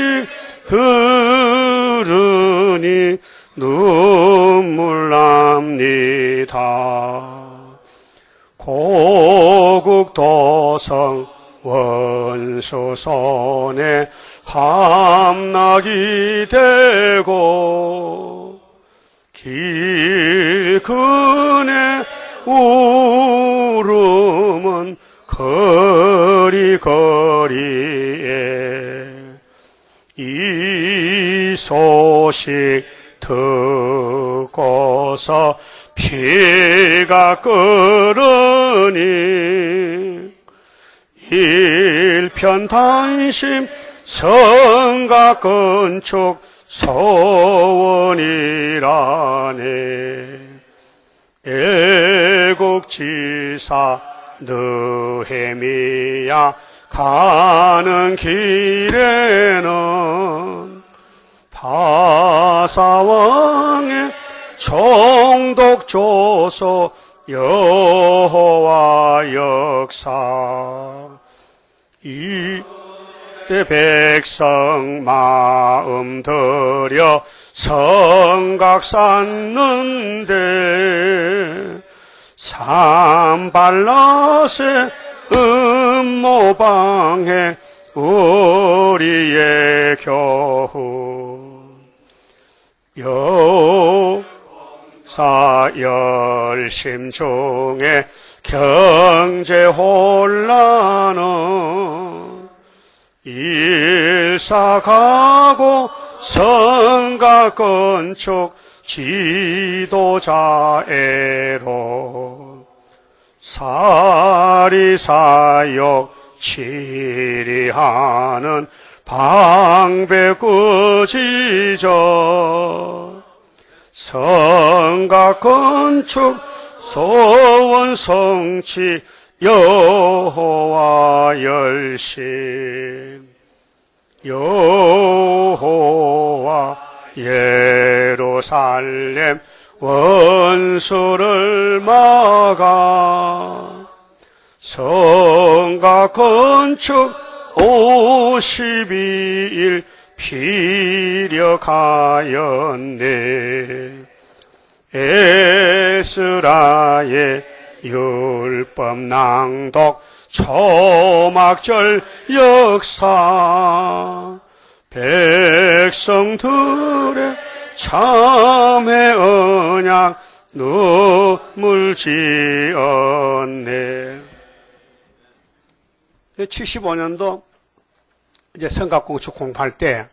들으니 눈물 납니다. 고국 도성 원수 손에 함락이 되고 길근에 울음은 거리거리에 이 소식 듣고서 피가 끓으니 일편단심 성곽건축 소원이라네. 애국지사 느헤미야 가는 길에는 바사왕의 총독조서 여호와 역사 이때 백성 마음 들여 성곽 쌓는데 산발라세 음모방해 우리의 교훈 여사 열심 중에 경제 혼란은 일사가고 성곽건축 지도자애로 사리사욕 치리하는 방배구지저 성곽건축 소원 성취 여호와 열심 여호와 예루살렘 원수를 막아 성가 건축 오십이 일 피력하였네. 에스라의 율법 낭독 초막절 역사 백성들의 참회 언약 눈물 지었네. 칠십오 년도 이제 성곽공축 공부할 때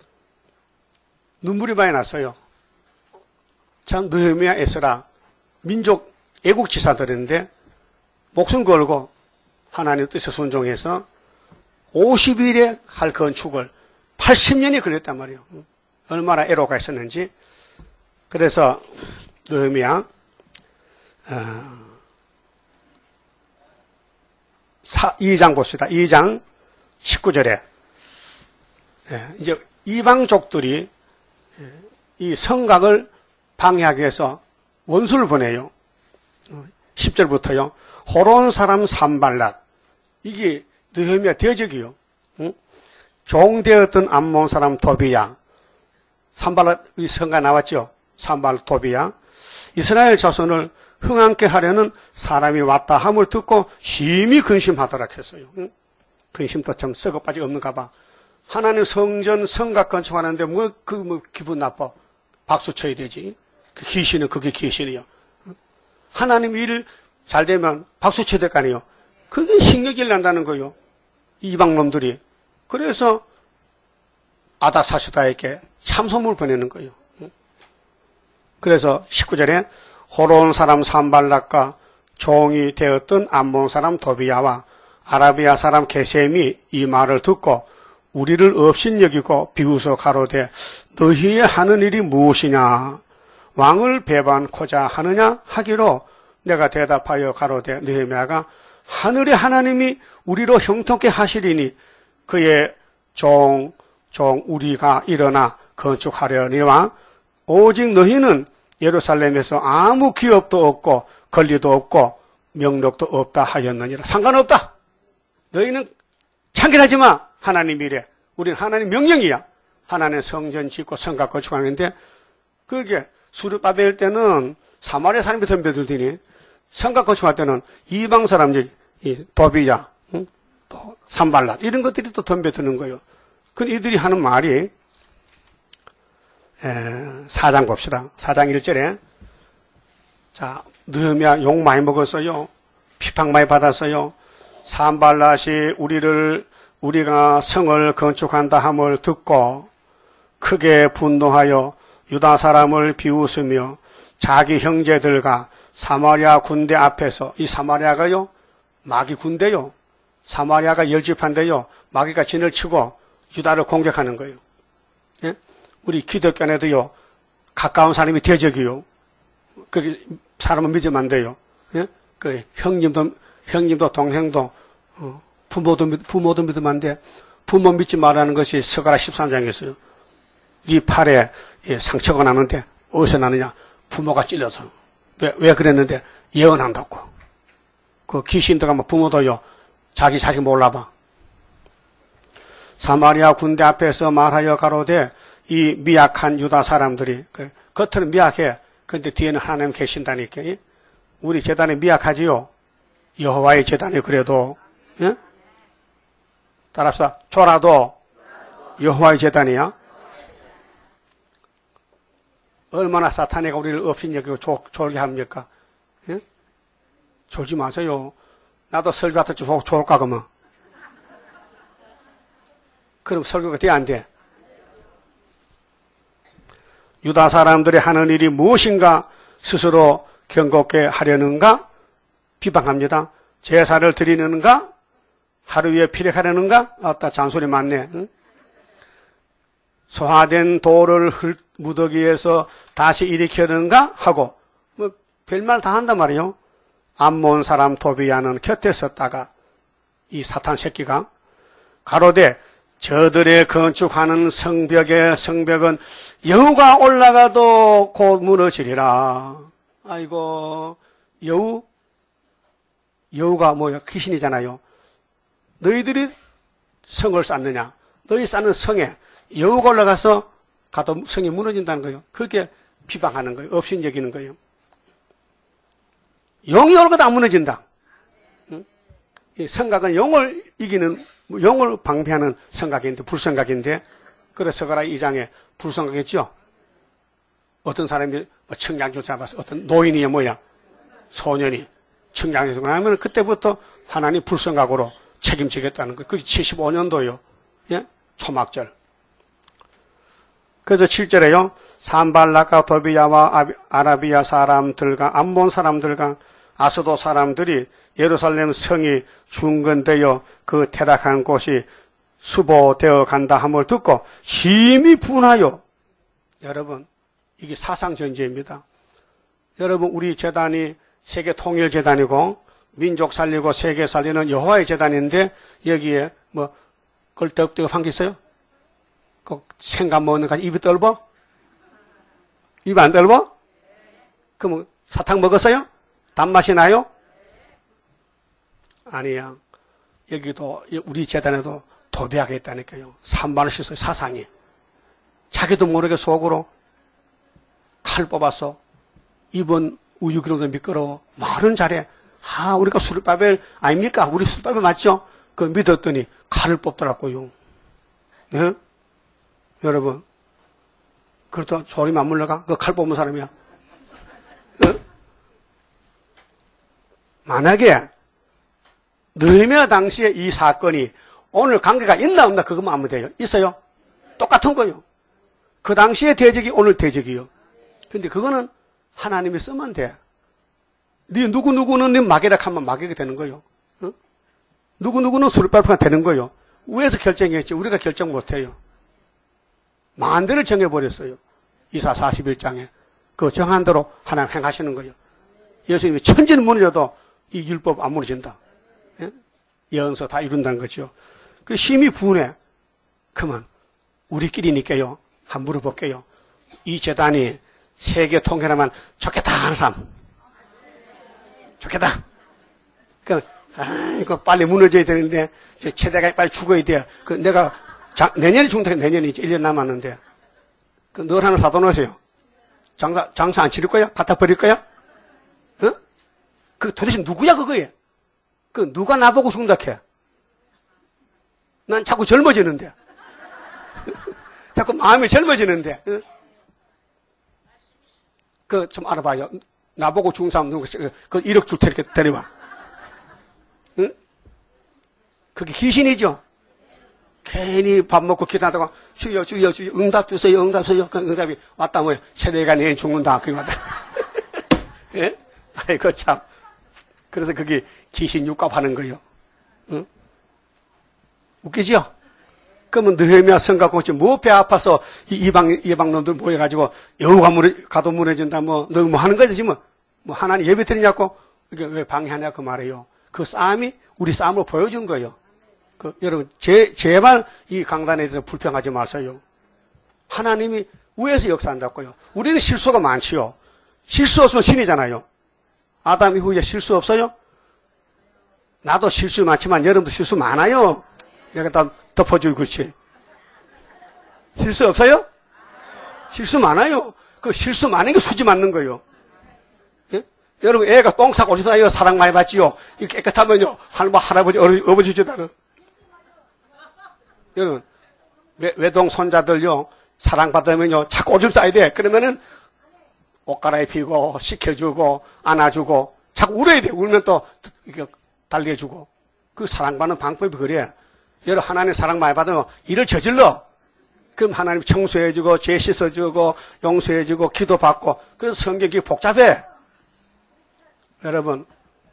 눈물이 많이 났어요. 참 느헤미야, 에스라 민족 애국지사들인데 목숨 걸고 하나님 뜻에 순종해서 오십 일에 할 건축을 팔십 년이 걸렸단 말이에요. 얼마나 애로가 있었는지. 그래서 느헤미야 어, 이 장 봅시다. 이 장 십구 절에 예, 이제 이방족들이 이 성곽을 방해하기 위해서 원수를 보내요. 십 절부터요. 호론 사람 산발랏, 이게 느헤미야 대적이요. 응? 종되었던 암몬 사람 도비야, 산발랏 이 성가 나왔죠. 산발랏 도비야, 이스라엘 자손을 흥황케 하려는 사람이 왔다 함을 듣고 심히 근심하더라 했어요. 응? 근심도 좀 썩어 빠지 없는가 봐. 하나님 성전 성곽 건축하는데 뭐 그 뭐 기분 나빠. 박수 쳐야 되지. 그 귀신은 그게 귀신이요. 하나님 일 잘 되면 박수 쳐야 될 거 아니에요. 그게 신경질 난다는 거예요. 이방놈들이. 그래서 아닥사스다에게 참소문을 보내는 거예요. 그래서 십구 절에 호론 사람 산발랏과 종이 되었던 암몬 사람 도비야와 아라비아 사람 게셈이 이 말을 듣고 우리를 업신 여기고 비웃어 가로되 너희의 하는 일이 무엇이냐? 왕을 배반코자 하느냐? 하기로 내가 대답하여 가로되 느헤미야가 하늘의 하나님이 우리로 형통케 하시리니 그의 종, 종 우리가 일어나 건축하려니와 오직 너희는 예루살렘에서 아무 기업도 없고 권리도 없고 명령도 없다 하였느니라. 상관없다. 너희는 참견하지 마. 하나님 이래. 우리는 하나님 명령이야. 하나님 성전 짓고 성곽 건축하는데 그게 수르바벨 때는 사마리아 사람이 덤벼들더니 성곽 건축할 때는 이방 사람들, 이 도비야, 응? 또 산발랏 이런 것들이 또 덤벼드는 거예요. 그 이들이 하는 말이 사 장 봅시다. 사 장 일 절에 자 느헤미야 욕 많이 먹었어요. 비판 많이 받았어요. 산발랏이 우리를 우리가 성을 건축한다 함을 듣고 크게 분노하여 유다 사람을 비웃으며 자기 형제들과 사마리아 군대 앞에서, 이 사마리아가요 마귀 군대요, 사마리아가 열집한데요 마귀가 진을 치고 유다를 공격하는 거예요. 예? 우리 기독교 안에도요 가까운 사람이 대적이요. 그 사람은 믿으면 안 돼요. 예? 그 형님도 형님도 동생도 어, 부모도 부모도 믿으면 안 돼. 부모 믿지 말라는 것이 스가랴 십삼 장이었어요. 이 팔에 예, 상처가 나는데 어디서 나느냐? 부모가 찔려서. 왜, 왜 그랬는데? 예언한다고. 그 귀신 들어가면 부모도요 자기 자식 몰라봐. 사마리아 군대 앞에서 말하여 가로되 이 미약한 유다 사람들이, 그, 겉으로는 미약해. 근데 뒤에는 하나님 계신다니까. 예? 우리 제단이 미약하지요? 여호와의 제단이 그래도, 예? 따라서, 졸아도 여호와의 제단이야? 얼마나 사탄이가 우리를 업신여기고 졸게 합니까? 예? 졸지 마세요. 나도 설교하다 좀 졸까, 그러면. 그럼 설교가 돼, 안 돼? 유다 사람들이 하는 일이 무엇인가 스스로 경고케 하려는가? 비방합니다. 제사를 드리는가? 하루 위에 피력하려는가? 아따, 잔소리 많네. 응? 소화된 돌을 무더기에서 다시 일으키는가? 하고, 뭐, 별말 다 한단 말이에요. 암몬 사람 도비야는 곁에 섰다가 이 사탄 새끼가 가로되 저들의 건축하는 성벽의 성벽은 여우가 올라가도 곧 무너지리라. 아이고, 여우? 여우가 뭐야? 귀신이잖아요. 너희들이 성을 쌓느냐? 너희 쌓는 성에 여우가 올라가서 가도 성이 무너진다는 거예요. 그렇게 비방하는 거예요. 없인 여기는 거예요. 영이 올라가도 안 무너진다. 응? 이 성각은 영을 이기는, 영을 방패하는 성각인데, 불성각인데, 그래서 서가라 이 장에 불성각했죠? 어떤 사람이 청량주 잡아서 어떤 노인이 뭐야? 소년이 청량에서 그러면 그때부터 하나님 불성각으로 책임지겠다는 거예요. 그게 칠십오 년도요. 예? 초막절. 그래서 칠 절에요. 산발락과 도비야와 아라비아 사람들과 암몬 사람들과 아스도 사람들이 예루살렘 성이 중건되어 그 퇴락한 곳이 수보되어 간다 함을 듣고 심히 분하여. 여러분, 이게 사상전제입니다. 여러분, 우리 재단이 세계 통일 재단이고 민족 살리고 세계 살리는 여호와의 재단인데 여기에 뭐 걸떡떡한 게 있어요? 그 생각 먹는 거 입이 떫어? 입 안 떫어? 그럼 사탕 먹었어요? 단맛이 나요? 아니야. 여기도 우리 재단에도 도배하게 있다니까요. 삼만을 씻어요. 사상이. 자기도 모르게 속으로 칼 뽑아서 입은 우유기로도 미끄러워. 말은 잘해. 아, 우리가 수르바벨 아닙니까? 우리 수르바벨 맞죠? 그 믿었더니 칼을 뽑더라고요. 네? 여러분, 그렇다 조림 안 물러가? 그 칼 뽑은 사람이야. 네? 만약에 느헤미야 당시에 이 사건이 오늘 관계가 있나 없나 그것만 하면 돼요. 있어요? 똑같은 거요. 그 당시의 대적이 오늘 대적이요. 근데 그거는 하나님이 쓰면 돼. 네 누구누구는 네 마개락 하면 마개가 되는 거요. 어? 누구누구는 수르바벨가 되는 거요. 위에서 결정했지 우리가 결정 못해요. 만대를 정해버렸어요. 이사 사십일 장에. 그 정한 대로 하나님 행하시는 거예요. 예수님이 천지는 무너져도 이 율법 안 무너진다. 예? 예언서 다 이룬다는 거죠. 그 힘이 분해. 그러면 우리끼리니까요. 한번 물어볼게요. 이 재단이 세계 통일하면 좋겠다 하는 사람. 좋겠다. 그, 아이고, 빨리 무너져야 되는데, 최대가 빨리 죽어야 돼. 그, 내가, 자, 내년에 죽는다. 내년이 일 년 남았는데. 그, 널 하나 사둬놓으세요. 장사, 장사 안 치를 거야? 갖다 버릴 거야? 어? 그, 도대체 누구야, 그거에? 그, 누가 나보고 죽는다 해? 난 자꾸 젊어지는데. 자꾸 마음이 젊어지는데. 어? 그, 좀 알아봐요. 나보고 죽은 사람 누구, 그 일억 줄 테니까 데려와. 응? 그게 귀신이죠? 괜히 밥 먹고 기도하다가, 주여, 주여, 주여, 응답 주세요, 응답 주세요. 그 응답이 왔다, 뭐야. 세대가 내일 죽는다. 그게 왔다. 예? 아이고, 참. 그래서 그게 귀신 육갑 하는 거예요. 응? 웃기죠? 그러면 느헤미야 성 갖고 지금 뭐 배 아파서 이 이방, 이방놈들 모여가지고 여우가 무너, 가도 무너진다, 뭐, 너 뭐 하는 거지, 뭐. 뭐 하나님 예배 드리냐고? 이게 왜 방해하냐, 그 말이에요. 그 싸움이 우리 싸움으로 보여준 거예요. 그, 여러분, 제, 제발 이 강단에 대해서 불평하지 마세요. 하나님이 위에서 역사한다고요. 우리는 실수가 많지요. 실수 없으면 신이잖아요. 아담 이후에 실수 없어요? 나도 실수 많지만 여러분도 실수 많아요. 내가 다 덮어주고 그렇지. 실수 없어요? 실수 많아요. 그 실수 많은 게 수지 맞는 거예요. 예? 여러분 애가 똥 싸고 오시나요? 사랑 많이 받지요. 이 깨끗하면요 할머 할아버지 어버지 주다는. 여러분 외, 외동 손자들요 사랑 받으면요 자꾸 오줌 싸야 돼. 그러면은 옷 갈아입히고 시켜주고 안아주고 자꾸 울어야 돼. 울면 또 이렇게 달래주고. 그 사랑받는 방법이 그래. 여러분 하나님 사랑 많이 받으면 일을 저질러. 그럼 하나님 청소해주고 죄 씻어주고 용서해주고 기도받고. 그래서 성경이 복잡해. 여러분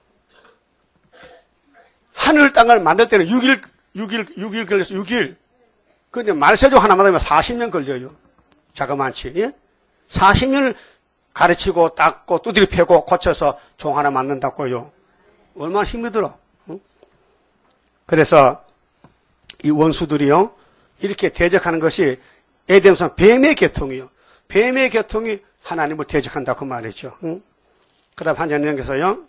하늘 땅을 만들 때는 육 일 육 일 육 일 걸려서 육 일. 근데 말세조 하나만 하면 사십 년 걸려요. 자그만치. 예? 사십 년을 가르치고 닦고 두드려 패고 고쳐서 종 하나 만든다고요. 얼마나 힘이 들어. 응? 그래서 이 원수들이요, 이렇게 대적하는 것이 에덴성 뱀의 계통이요. 뱀의 계통이 하나님을 대적한다 그 말이죠. 응? 그 다음 한 장 넘겨서요.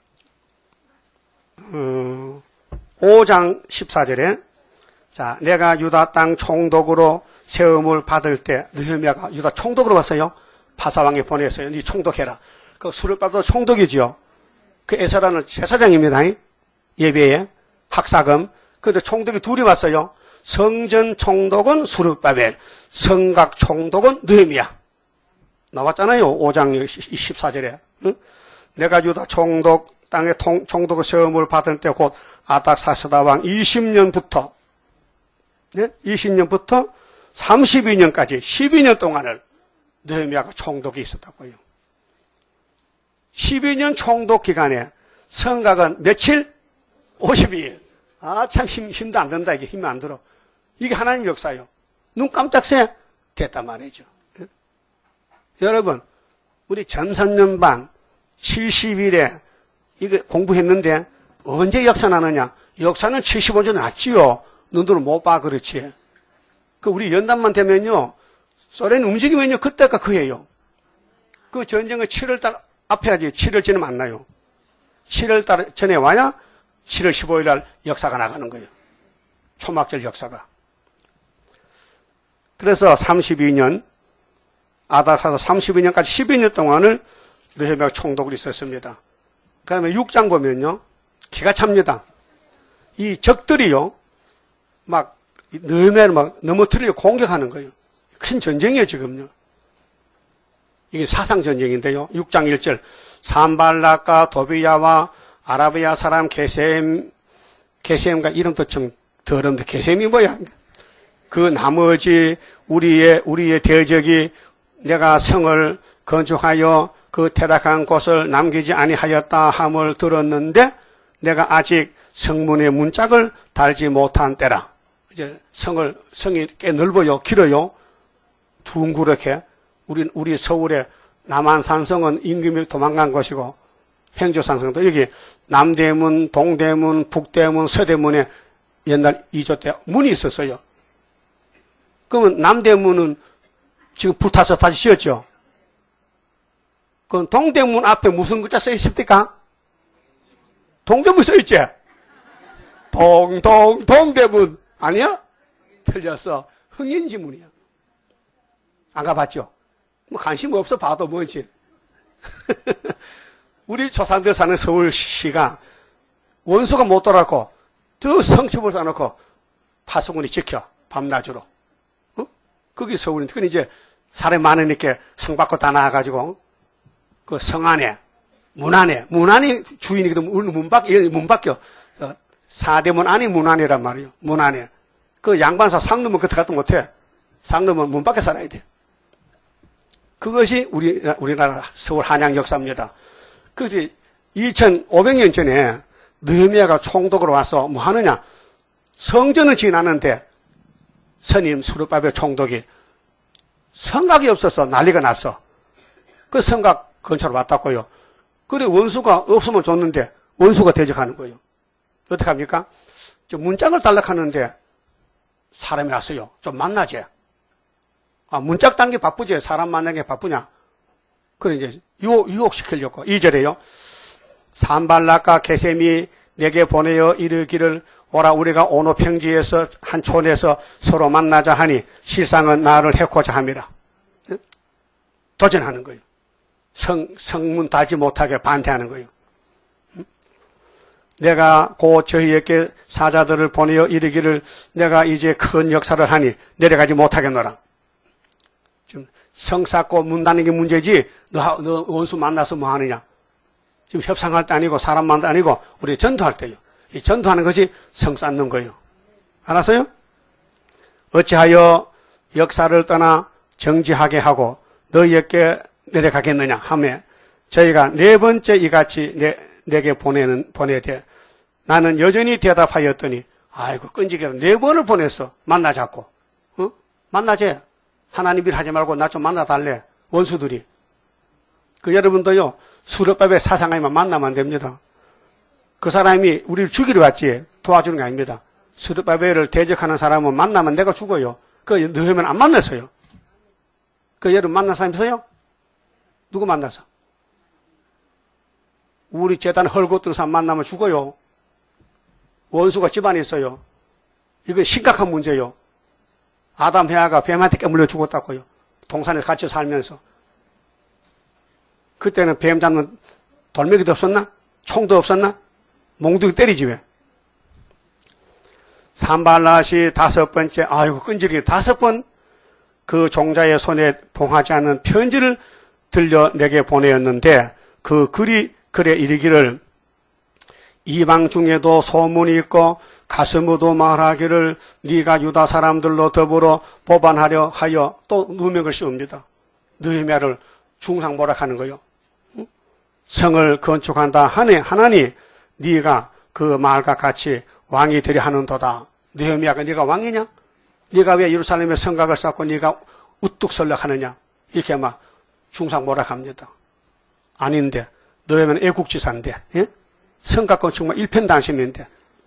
음, 오 장 십사 절에 자, 내가 유다 땅 총독으로 세움을 받을 때 느헤미야가 유다 총독으로 왔어요. 바사왕에 보냈어요. 네 총독해라. 그 수를 받아도 총독이지요. 그 에스라는 제사장입니다. 예배에 학사금. 그런데 총독이 둘이 왔어요. 성전 총독은 수르바벨, 성각 총독은 느헤미야. 나왔잖아요. 오 장 십사 절에. 응? 내가 유다 총독 땅의 통, 총독의 세움을 받을 때 곧 아닥사스다 왕 이십 년부터 네? 이십 년부터 삼십이 년까지 십이 년 동안을 느헤미야가 총독이 있었다고요. 십이 년 총독 기간에 성각은 며칠? 오십이 일. 아, 참 힘, 힘도 안 든다. 이게 힘이 안 들어. 이게 하나님 역사요. 눈 깜짝새 됐단 말이죠. 예? 여러분, 우리 전선년반 칠십 일에 이거 공부했는데 언제 역사 나느냐? 역사는 칠십오 년 났지요. 눈으로 못 봐, 그렇지. 그 우리 연단만 되면요, 소련 움직이면요, 그때가 그예요. 그 전쟁은 칠월 달 앞에 하지, 칠월 전에 만나요. 칠월 달 전에 와야 칠월 십오 일 날 역사가 나가는 거예요. 초막절 역사가. 그래서 삼십이 년, 아닥사서 삼십이 년까지 십이 년 동안을 느헤미야가 총독으로 있었습니다. 그 다음에 육 장 보면요, 기가 찹니다. 이 적들이요, 막, 느헤미야를 막 넘어뜨리려고 공격하는 거예요. 큰 전쟁이에요, 지금요. 이게 사상전쟁인데요. 육 장 일 절. 산발락과 도비야와 아라비아 사람 게셈, 게셈과 이름도 좀 더러운데, 게셈이 뭐야? 그 나머지 우리의, 우리의 대적이 내가 성을 건축하여 그 퇴락한 곳을 남기지 아니하였다 함을 들었는데, 내가 아직 성문의 문짝을 달지 못한 때라. 이제 성을, 성이 꽤 넓어요. 길어요. 둥그렇게. 우리, 우리 서울의 남한산성은 임금이 도망간 것이고, 행조산성도 여기 남대문, 동대문, 북대문, 서대문에 옛날 이조 때 문이 있었어요. 그러면 남대문은 지금 불타서 다시 지었죠? 그럼 동대문 앞에 무슨 글자 써 있습니까? 동대문 써 있지? 동, 동, 동대문. 아니야? 틀렸어. 흥인지문이야. 안 가봤죠? 뭐 관심 없어 봐도 뭐지. 우리 조상들 사는 서울시가 원수가 못 돌아고 저 성읍을 쌓아놓고 파수꾼이 지켜. 밤낮으로. 어? 그게 서울인데. 그건 이제 사람이 많으니까 성 밖으로 다 나와가지고 그 성 안에, 문 안에, 문 안이 주인이거든. 문 밖, 문 밖에. 사대문 안이 문 안이란 말이에요. 문 안에. 그 양반사 상 넘으면 그때 갔다 못해. 상 넘으면 문 밖에 살아야 돼. 그것이 우리, 우리나라 서울 한양 역사입니다. 그것이 이천오백 년 전에 느헤미야가 총독으로 와서 뭐 하느냐. 성전을 지어놨는데 스님 수르바벨 총독이 성곽이 없어서 난리가 났어. 그 성곽 근처로 왔다고요. 그래 원수가 없으면 좋는데 원수가 대적하는 거예요. 어떻게 합니까? 저 문짝을 달라고 하는데 사람이 왔어요. 좀 만나지. 아, 문짝 단 게 바쁘지. 사람 만나는 게 바쁘냐. 그래 이제 유혹, 유혹시키려고. 이 절에요. 산발락과 게셈이 내게 보내어 이르기를 오라 우리가 오노 평지에서 한 촌에서 서로 만나자 하니 실상은 나를 해코자 함이라. 도전하는 거예요. 성, 성문 달지 못하게 반대하는 거예요. 내가 곧 저희에게 사자들을 보내어 이르기를 내가 이제 큰 역사를 하니 내려가지 못하겠노라. 지금 성 쌓고 문 닫는 게 문제지 너, 너 원수 만나서 뭐 하느냐. 지금 협상할 때 아니고 사람 만도 아니고 우리 전투할 때요. 이 전투하는 것이 성 쌓는 거예요. 알았어요? 어찌하여 역사를 떠나 정지하게 하고 너희에게 내려가겠느냐 하며 저희가 네 번째 이같이 내, 내게 보내는, 보내되 나는 여전히 대답하였더니 아이고 끈질겨서 네 번을 보냈어. 만나자고. 어? 만나재. 하나님 일 하지 말고 나 좀 만나달래. 원수들이. 그 여러분도요. 수르바벨 사상하면 만나면 안 됩니다. 그 사람이 우리를 죽이러 왔지 도와주는 게 아닙니다. 스룹바벨을 대적하는 사람은 만나면 내가 죽어요. 그 느헤미야는 안 만났어요. 그 여러분 만난 사람 있어요? 누구 만나서? 우리 재단 헐벗던 사람 만나면 죽어요. 원수가 집안에 있어요. 이거 심각한 문제예요. 아담 해아가 뱀한테 깨물려 죽었다고요. 동산에서 같이 살면서. 그때는 뱀 잡는 돌멩이도 없었나? 총도 없었나? 몽둥이 때리지 왜? 산발랏이 다섯 번째, 아이고 끈질기게 다섯 번 그 종자의 손에 봉하지 않은 편지를 들려 내게 보내었는데 그 글이 글에 이르기를 이방 중에도 소문이 있고 가스무도 말하기를 네가 유다 사람들로 더불어 보반하려 하여 또 누명을 씌웁니다. 느헤미야를 중상모략하는 거요. 성을 건축한다 하니 하나니 네가 그 말과 같이 왕이 되려 하는도다. 느헤미야가 네가 왕이냐? 네가 왜 예루살렘에 성곽을 쌓고 네가 우뚝 설력하느냐? 이렇게 막 중상모략합니다. 아닌데 너희는 애국지사인데 예? 성곽 건축만 일편단심인데.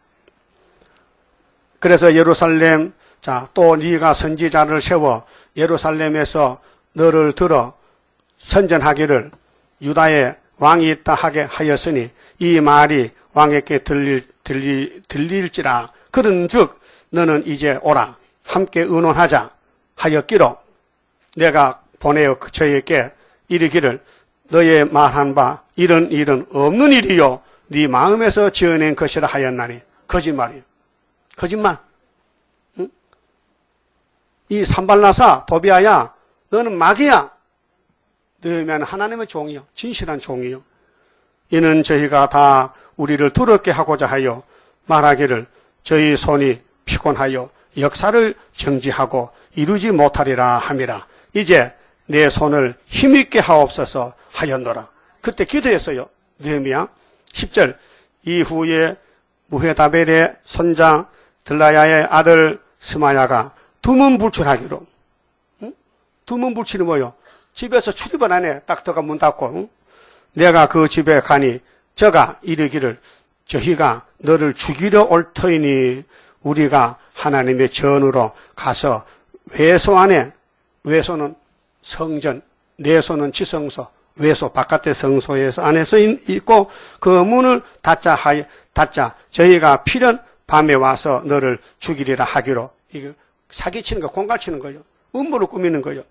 그래서 예루살렘 자 또 네가 선지자를 세워 예루살렘에서 너를 들어 선전하기를 유다에 왕이 있다 하게 하였으니 이 말이 왕에게 들릴, 들릴, 들릴지라. 그런즉 너는 이제 오라 함께 의논하자 하였기로 내가 보내어 저에게 이르기를 너의 말한 바 이런 일은 없는 일이요 네 마음에서 지어낸 것이라 하였나니. 거짓말이요. 거짓말. 응? 이 산발라사 도비아야 너는 마귀야. 너희는 하나님의 종이요 진실한 종이요. 이는 저희가 다 우리를 두렵게 하고자 하여 말하기를 저희 손이 피곤하여 역사를 정지하고 이루지 못하리라 함이라. 이제 내 손을 힘있게 하옵소서 하였노라. 그때 기도했어요. 느헤미야. 십 절 이후에 무헤다벨의 손자 들라야의 아들 스마야가 두문불출하기로. 응? 두문불출이 뭐요? 집에서 출입을 안 해. 딱 들어가 문 닫고. 응? 내가 그 집에 가니 저가 이르기를 저희가 너를 죽이려 올 터이니 우리가 하나님의 전으로 가서 외소 안에, 외소는 성전, 내소는 지성소, 외소 바깥의 성소에서 안에서 있고 그 문을 닫자 하여 닫자 저희가 필연 밤에 와서 너를 죽이리라 하기로. 이거 사기치는 거, 공갈치는 거예요. 음모를 꾸미는 거예요.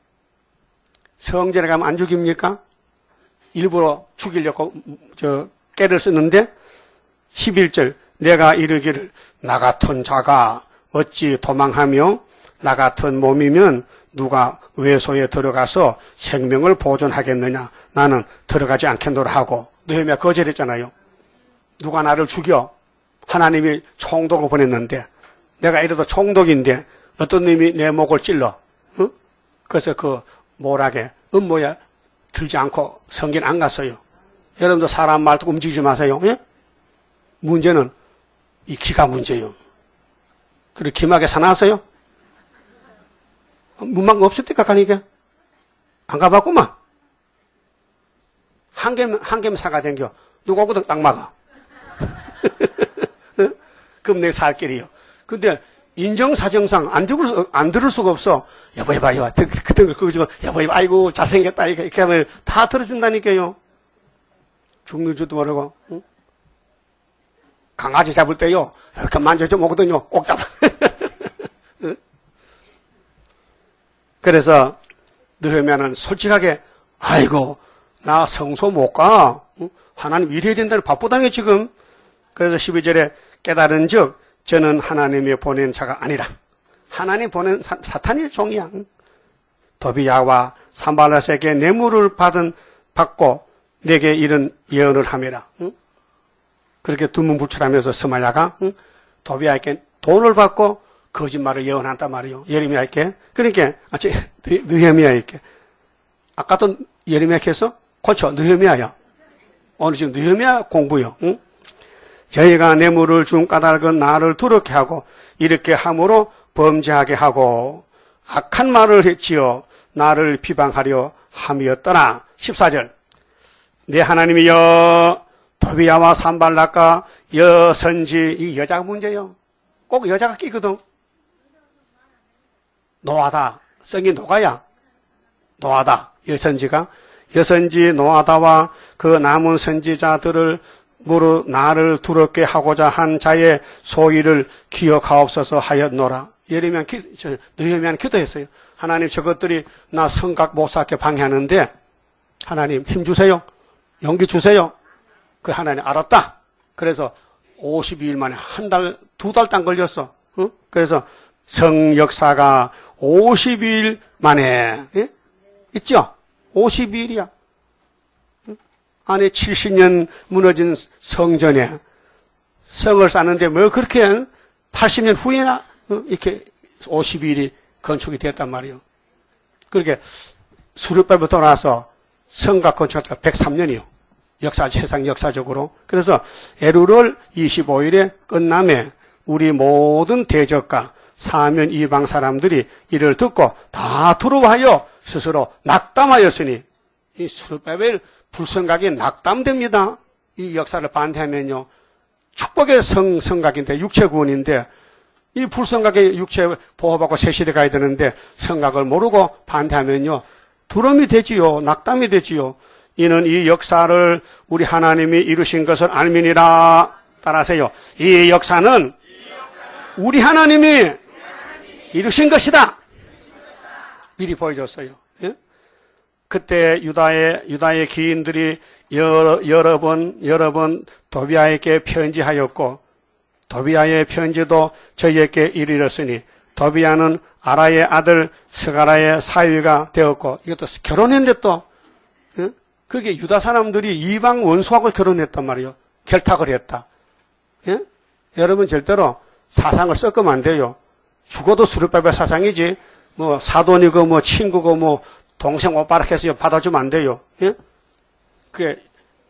성전에 가면 안 죽입니까? 일부러 죽이려고 저 깨를 쓰는데 십일 절 내가 이르기를 나 같은 자가 어찌 도망하며 나 같은 몸이면 누가 외소에 들어가서 생명을 보존하겠느냐. 나는 들어가지 않겠노라 하고. 느헤미야 거절했잖아요. 누가 나를 죽여. 하나님이 총독을 보냈는데 내가 이래도 총독인데 어떤 놈이 내 목을 찔러. 어? 그래서 그 모락에 음모에 들지 않고 성긴 안 갔어요. 여러분도 사람 말 듣고 움직이지 마세요. 예? 문제는 이 기가 문제예요. 그리고 기막에 사나왔어요? 문방 없을 때까 가니까 안 가봤구만. 한 개면 한 개면 사가 댕겨. 누가 오거든 딱 막아. 그럼 내 살 길이요. 근데 인정사정상 안 들을 수, 안 들을 수가 없어. 여보, 여보, 여보, 그때 그거 저 여보, 여보, 아이고 잘생겼다 이렇게 하면 다 들어준다니까요. 죽는 줄도 모르고. 응? 강아지 잡을 때요 이렇게 만져좀 오거든요. 꼭 잡아. 응? 그래서 느헤미야는 솔직하게 아이고 나 성소 못 가. 응? 하나님 일해야 된다는 바쁘다는 게 지금. 그래서 십이 절에 깨달은 즉 저는 하나님이 보낸 자가 아니라 하나님 보낸 사, 사탄의 종이야. 응? 도비야와 산발랏에게 뇌물을 받은 받고 내게 이런 예언을 함이라. 응? 그렇게 두문불출하면서 스마야가 응? 도비야에게 돈을 받고 거짓말을 예언한단 말이에요. 예레미야에게. 그러니까 아, 저, 느헤미야에게. 아까도 예레미야에게 해서 고쳐 느헤미야야. 오늘 지금 느헤미야 공부요. 응? 저희가 뇌물을 준 까닭은 나를 두렵게 하고 이렇게 함으로 범죄하게 하고 악한 말을 했지요. 나를 비방하려 함이었더라. 십사 절 내 하나님이여 도비야와 산발락과 여선지, 이 여자가 문제요. 꼭 여자가 끼거든. 노아다. 성이 노가야. 노아다. 여선지가. 여선지 노아다와 그 남은 선지자들을 무릇 나를 두렵게 하고자 한 자의 소위를 기억하옵소서 하였노라. 예레미야 기, 저, 느헤미야는 기도했어요. 하나님 저것들이 나 성각 못 쌓게 방해하는데 하나님 힘 주세요. 용기 주세요. 그 하나님 알았다. 그래서 오십이 일 만에 한 달, 두 달 딱 걸렸어. 어? 그래서 성역사가 오십이 일 만에, 예? 있죠? 오십이 일이야. 안에 칠십 년 무너진 성전에 성을 쌓는데 뭐 그렇게 팔십 년 후에나 이렇게 오십이 일이 건축이 됐단 말이에요. 그렇게 수르바벨부터 나서 성곽 건축가 백삼 년이요. 역사, 세상 역사적으로. 그래서 에루를 이십오 일에 끝남에 우리 모든 대적과 사면 이방 사람들이 이를 듣고 다 두려워하여 스스로 낙담하였으니 이 수르바벨 불성각이 낙담됩니다. 이 역사를 반대하면요. 축복의 성, 성각인데 육체구원인데 이 불성각의 육체 보호받고 새시대 가야 되는데 성각을 모르고 반대하면요. 두려움이 되지요. 낙담이 되지요. 이는 이 역사를 우리 하나님이 이루신 것을 알미니라. 따라하세요. 이 역사는 우리 하나님이 이루신 것이다. 미리 보여줬어요. 예? 그때 유다의, 유다의 기인들이 여러, 여러 번, 여러 번 도비아에게 편지하였고, 도비아의 편지도 저희에게 이르렀으니, 도비아는 아라의 아들 스가라의 사위가 되었고, 이것도 결혼했는데 또, 예? 그게 유다 사람들이 이방 원수하고 결혼했단 말이에요. 결탁을 했다. 예? 여러분 절대로 사상을 섞으면 안 돼요. 죽어도 수르바벨 사상이지, 뭐, 사돈이고, 뭐, 친구고, 뭐, 동생 오빠라 해서 받아주면 안 돼요. 예? 그게,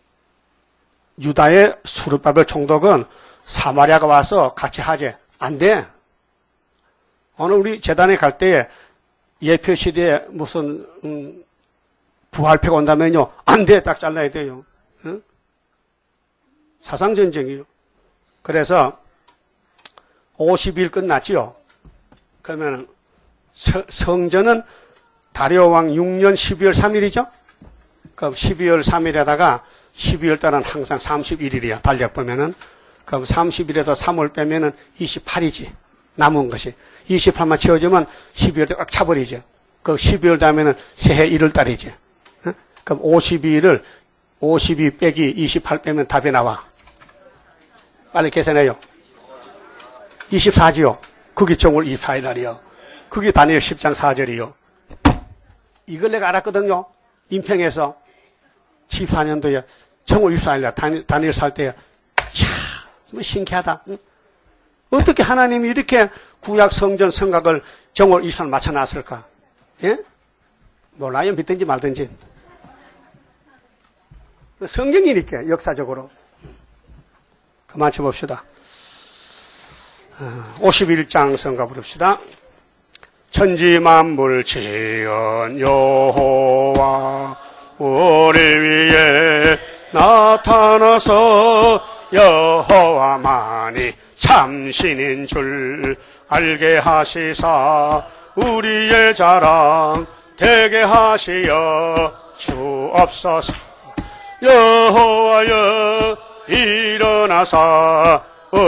유다의 수르바벨 총독은 사마리아가 와서 같이 하재. 안 돼. 오늘 우리 재단에 갈 때에 예표 시대에 무슨, 음, 부활패가 온다면요. 안 돼. 딱 잘라야 돼요. 예? 사상전쟁이요. 그래서, 오십 일 끝났지요. 그러면 성전은 다리오 왕 육 년 십이월 삼일이죠. 그럼 십이월 삼일에다가 십이월 달은 항상 삼십일 일이야. 달력 보면은. 그럼 삼십 일에서 삼월 빼면은 이십팔이지. 남은 것이. 이십팔만 채워주면 십이월에 꽉 차버리죠. 그 십이월 다음에는 새해 일월 달이지. 어? 그럼 오십이 일을 오십이 빼기 이십팔 빼면 답이 나와. 빨리 계산해요. 이십사지요. 그게 정월 이십사 일 날이요. 그게 다니엘 십 장 사 절이요. 이걸 내가 알았거든요. 인평에서 십사 년도에 정월 이십사 일 날 다니엘, 다니엘 살 때에 이야, 정말 신기하다. 응? 어떻게 하나님이 이렇게 구약 성전 성각을 정월 이십사 일 맞춰놨을까? 예? 몰라요. 믿든지 말든지. 성경이니까 역사적으로. 그만 쳐봅시다. 오십일 장 성가 부릅시다. 천지 만물 지은 여호와 우리 위에 나타나서 여호와만이 참신인 줄 알게 하시사 우리의 자랑 되게 하시어 주옵소서. 여호와여 일어나사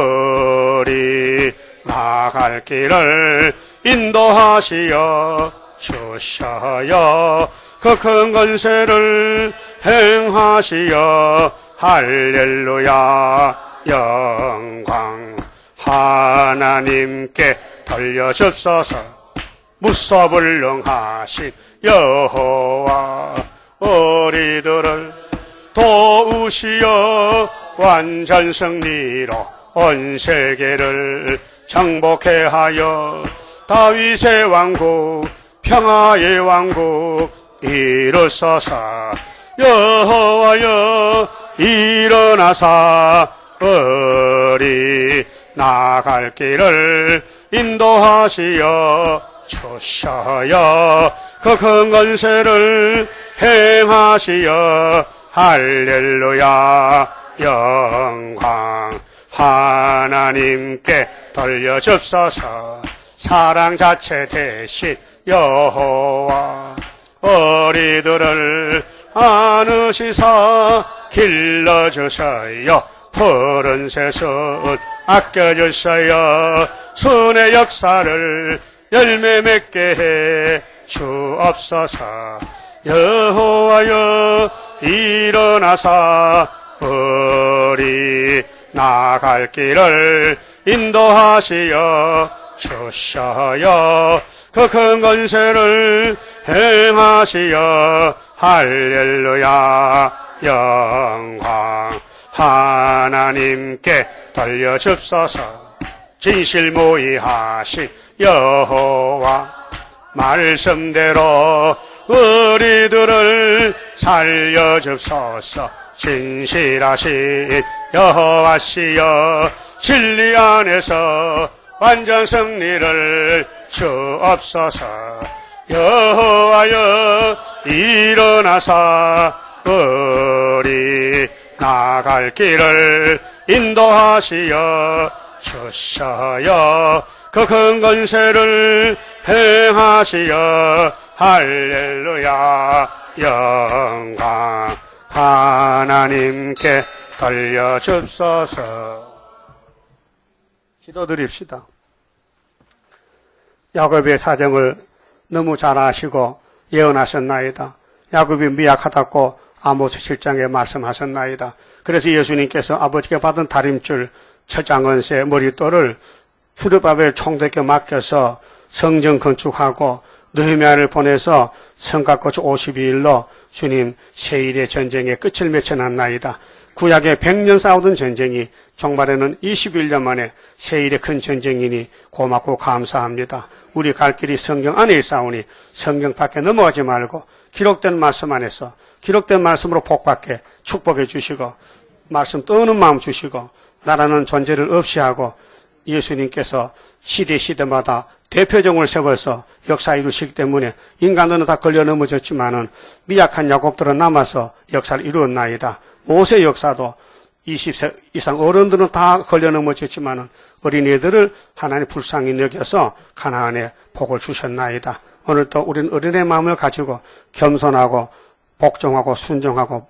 우리 나갈 길을 인도하시어 주셔야 그 큰 권세를 행하시어 할렐루야 영광 하나님께 돌려줍소서. 무소불능하신 여호와 우리들을 도우시어 완전 승리로 온 세계를 정복해 하여 다윗의 왕국 평화의 왕국 이루소서. 여호와여 일어나사 우리 나갈 길을 인도하시어 주셔야 그 큰 권세를 행하시어 할렐루야 영광 하나님께 돌려줍소서. 사랑 자체 대신 여호와 어리들을 안으시사 길러주셔요. 푸른 새순 아껴주셔요. 순의 역사를 열매 맺게 해 주옵소서. 여호와여 일어나사 우리 나갈 길을 인도하시어 주셔요. 그 큰 권세를 행하시어 할렐루야. 영광 하나님께 돌려줍소서. 진실무이하신 여호와 말씀대로 우리들을 살려줍소서. 진실하신 여호와시여 진리 안에서 완전 승리를 주옵소서. 여호와여 일어나사 우리 나갈 길을 인도하시어 주셔요. 그 큰 권세를 행하시어 할렐루야. 영광 하나님께 돌려줍소서. 기도드립시다. 야곱의 사정을 너무 잘 아시고 예언하셨나이다. 야곱이 미약하다고 아모스 칠 장에 말씀하셨나이다. 그래서 예수님께서 아버지께 받은 다림줄 철장건세 머릿돌을 수르바벨 총독에게 맡겨서 성전 건축하고 느헤미야를 보내서 성곽거주 오십이 일로 주님 세일의 전쟁의 끝을 맺혀놨나이다. 구약에 백 년 싸우던 전쟁이 종말에는 이십일 년 만에 세일의 큰 전쟁이니 고맙고 감사합니다. 우리 갈 길이 성경 안에 있사오니 성경 밖에 넘어가지 말고 기록된 말씀 안에서 기록된 말씀으로 복받게 축복해 주시고 말씀 떠오는 마음 주시고 나라는 존재를 없이 하고 예수님께서 시대 시대마다 대표종을 세워서 역사 이루시기 때문에 인간들은 다 걸려 넘어졌지만은 미약한 야곱들은 남아서 역사를 이루었나이다. 모세 역사도 이십 세 이상 어른들은 다 걸려 넘어졌지만은 어린이들을 하나님 불쌍히 여겨서 가나안에 복을 주셨나이다. 오늘도 우리는 어린의 마음을 가지고 겸손하고 복종하고 순종하고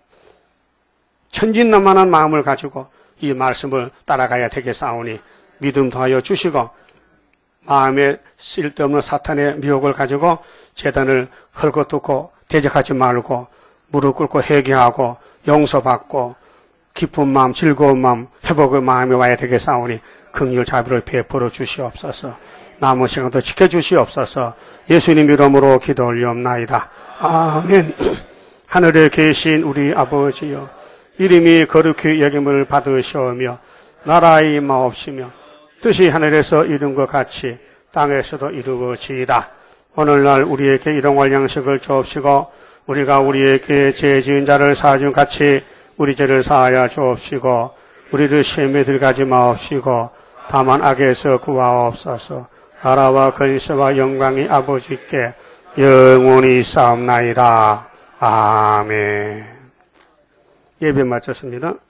천진난만한 마음을 가지고 이 말씀을 따라가야 되겠사오니 믿음 더하여 주시고 마음에 쓸데없는 사탄의 미혹을 가지고 제단을 헐거뜯고 대적하지 말고 무릎 꿇고 회개하고 용서받고 기쁜 마음 즐거운 마음 회복의 마음이 와야 되겠사오니 긍휼 자비를 베풀어 주시옵소서. 남은 시간도 지켜주시옵소서. 예수님 이름으로 기도 올리옵나이다. 아멘. 하늘에 계신 우리 아버지여 이름이 거룩히 여김을 받으시오며 나라의 임하옵시며 뜻이 하늘에서 이룬 것 같이 땅에서도 이루어지이다. 오늘날 우리에게 일용할 양식을 주옵시고 우리가 우리에게 죄 지은 자를 사준 같이 우리 죄를 사하여 주옵시고 우리를 시험에 들어가지 마옵시고 다만 악에서 구하옵소서. 나라와 근세와 영광이 아버지께 영원히 있사옵나이다. 아멘. 예배 마쳤습니다.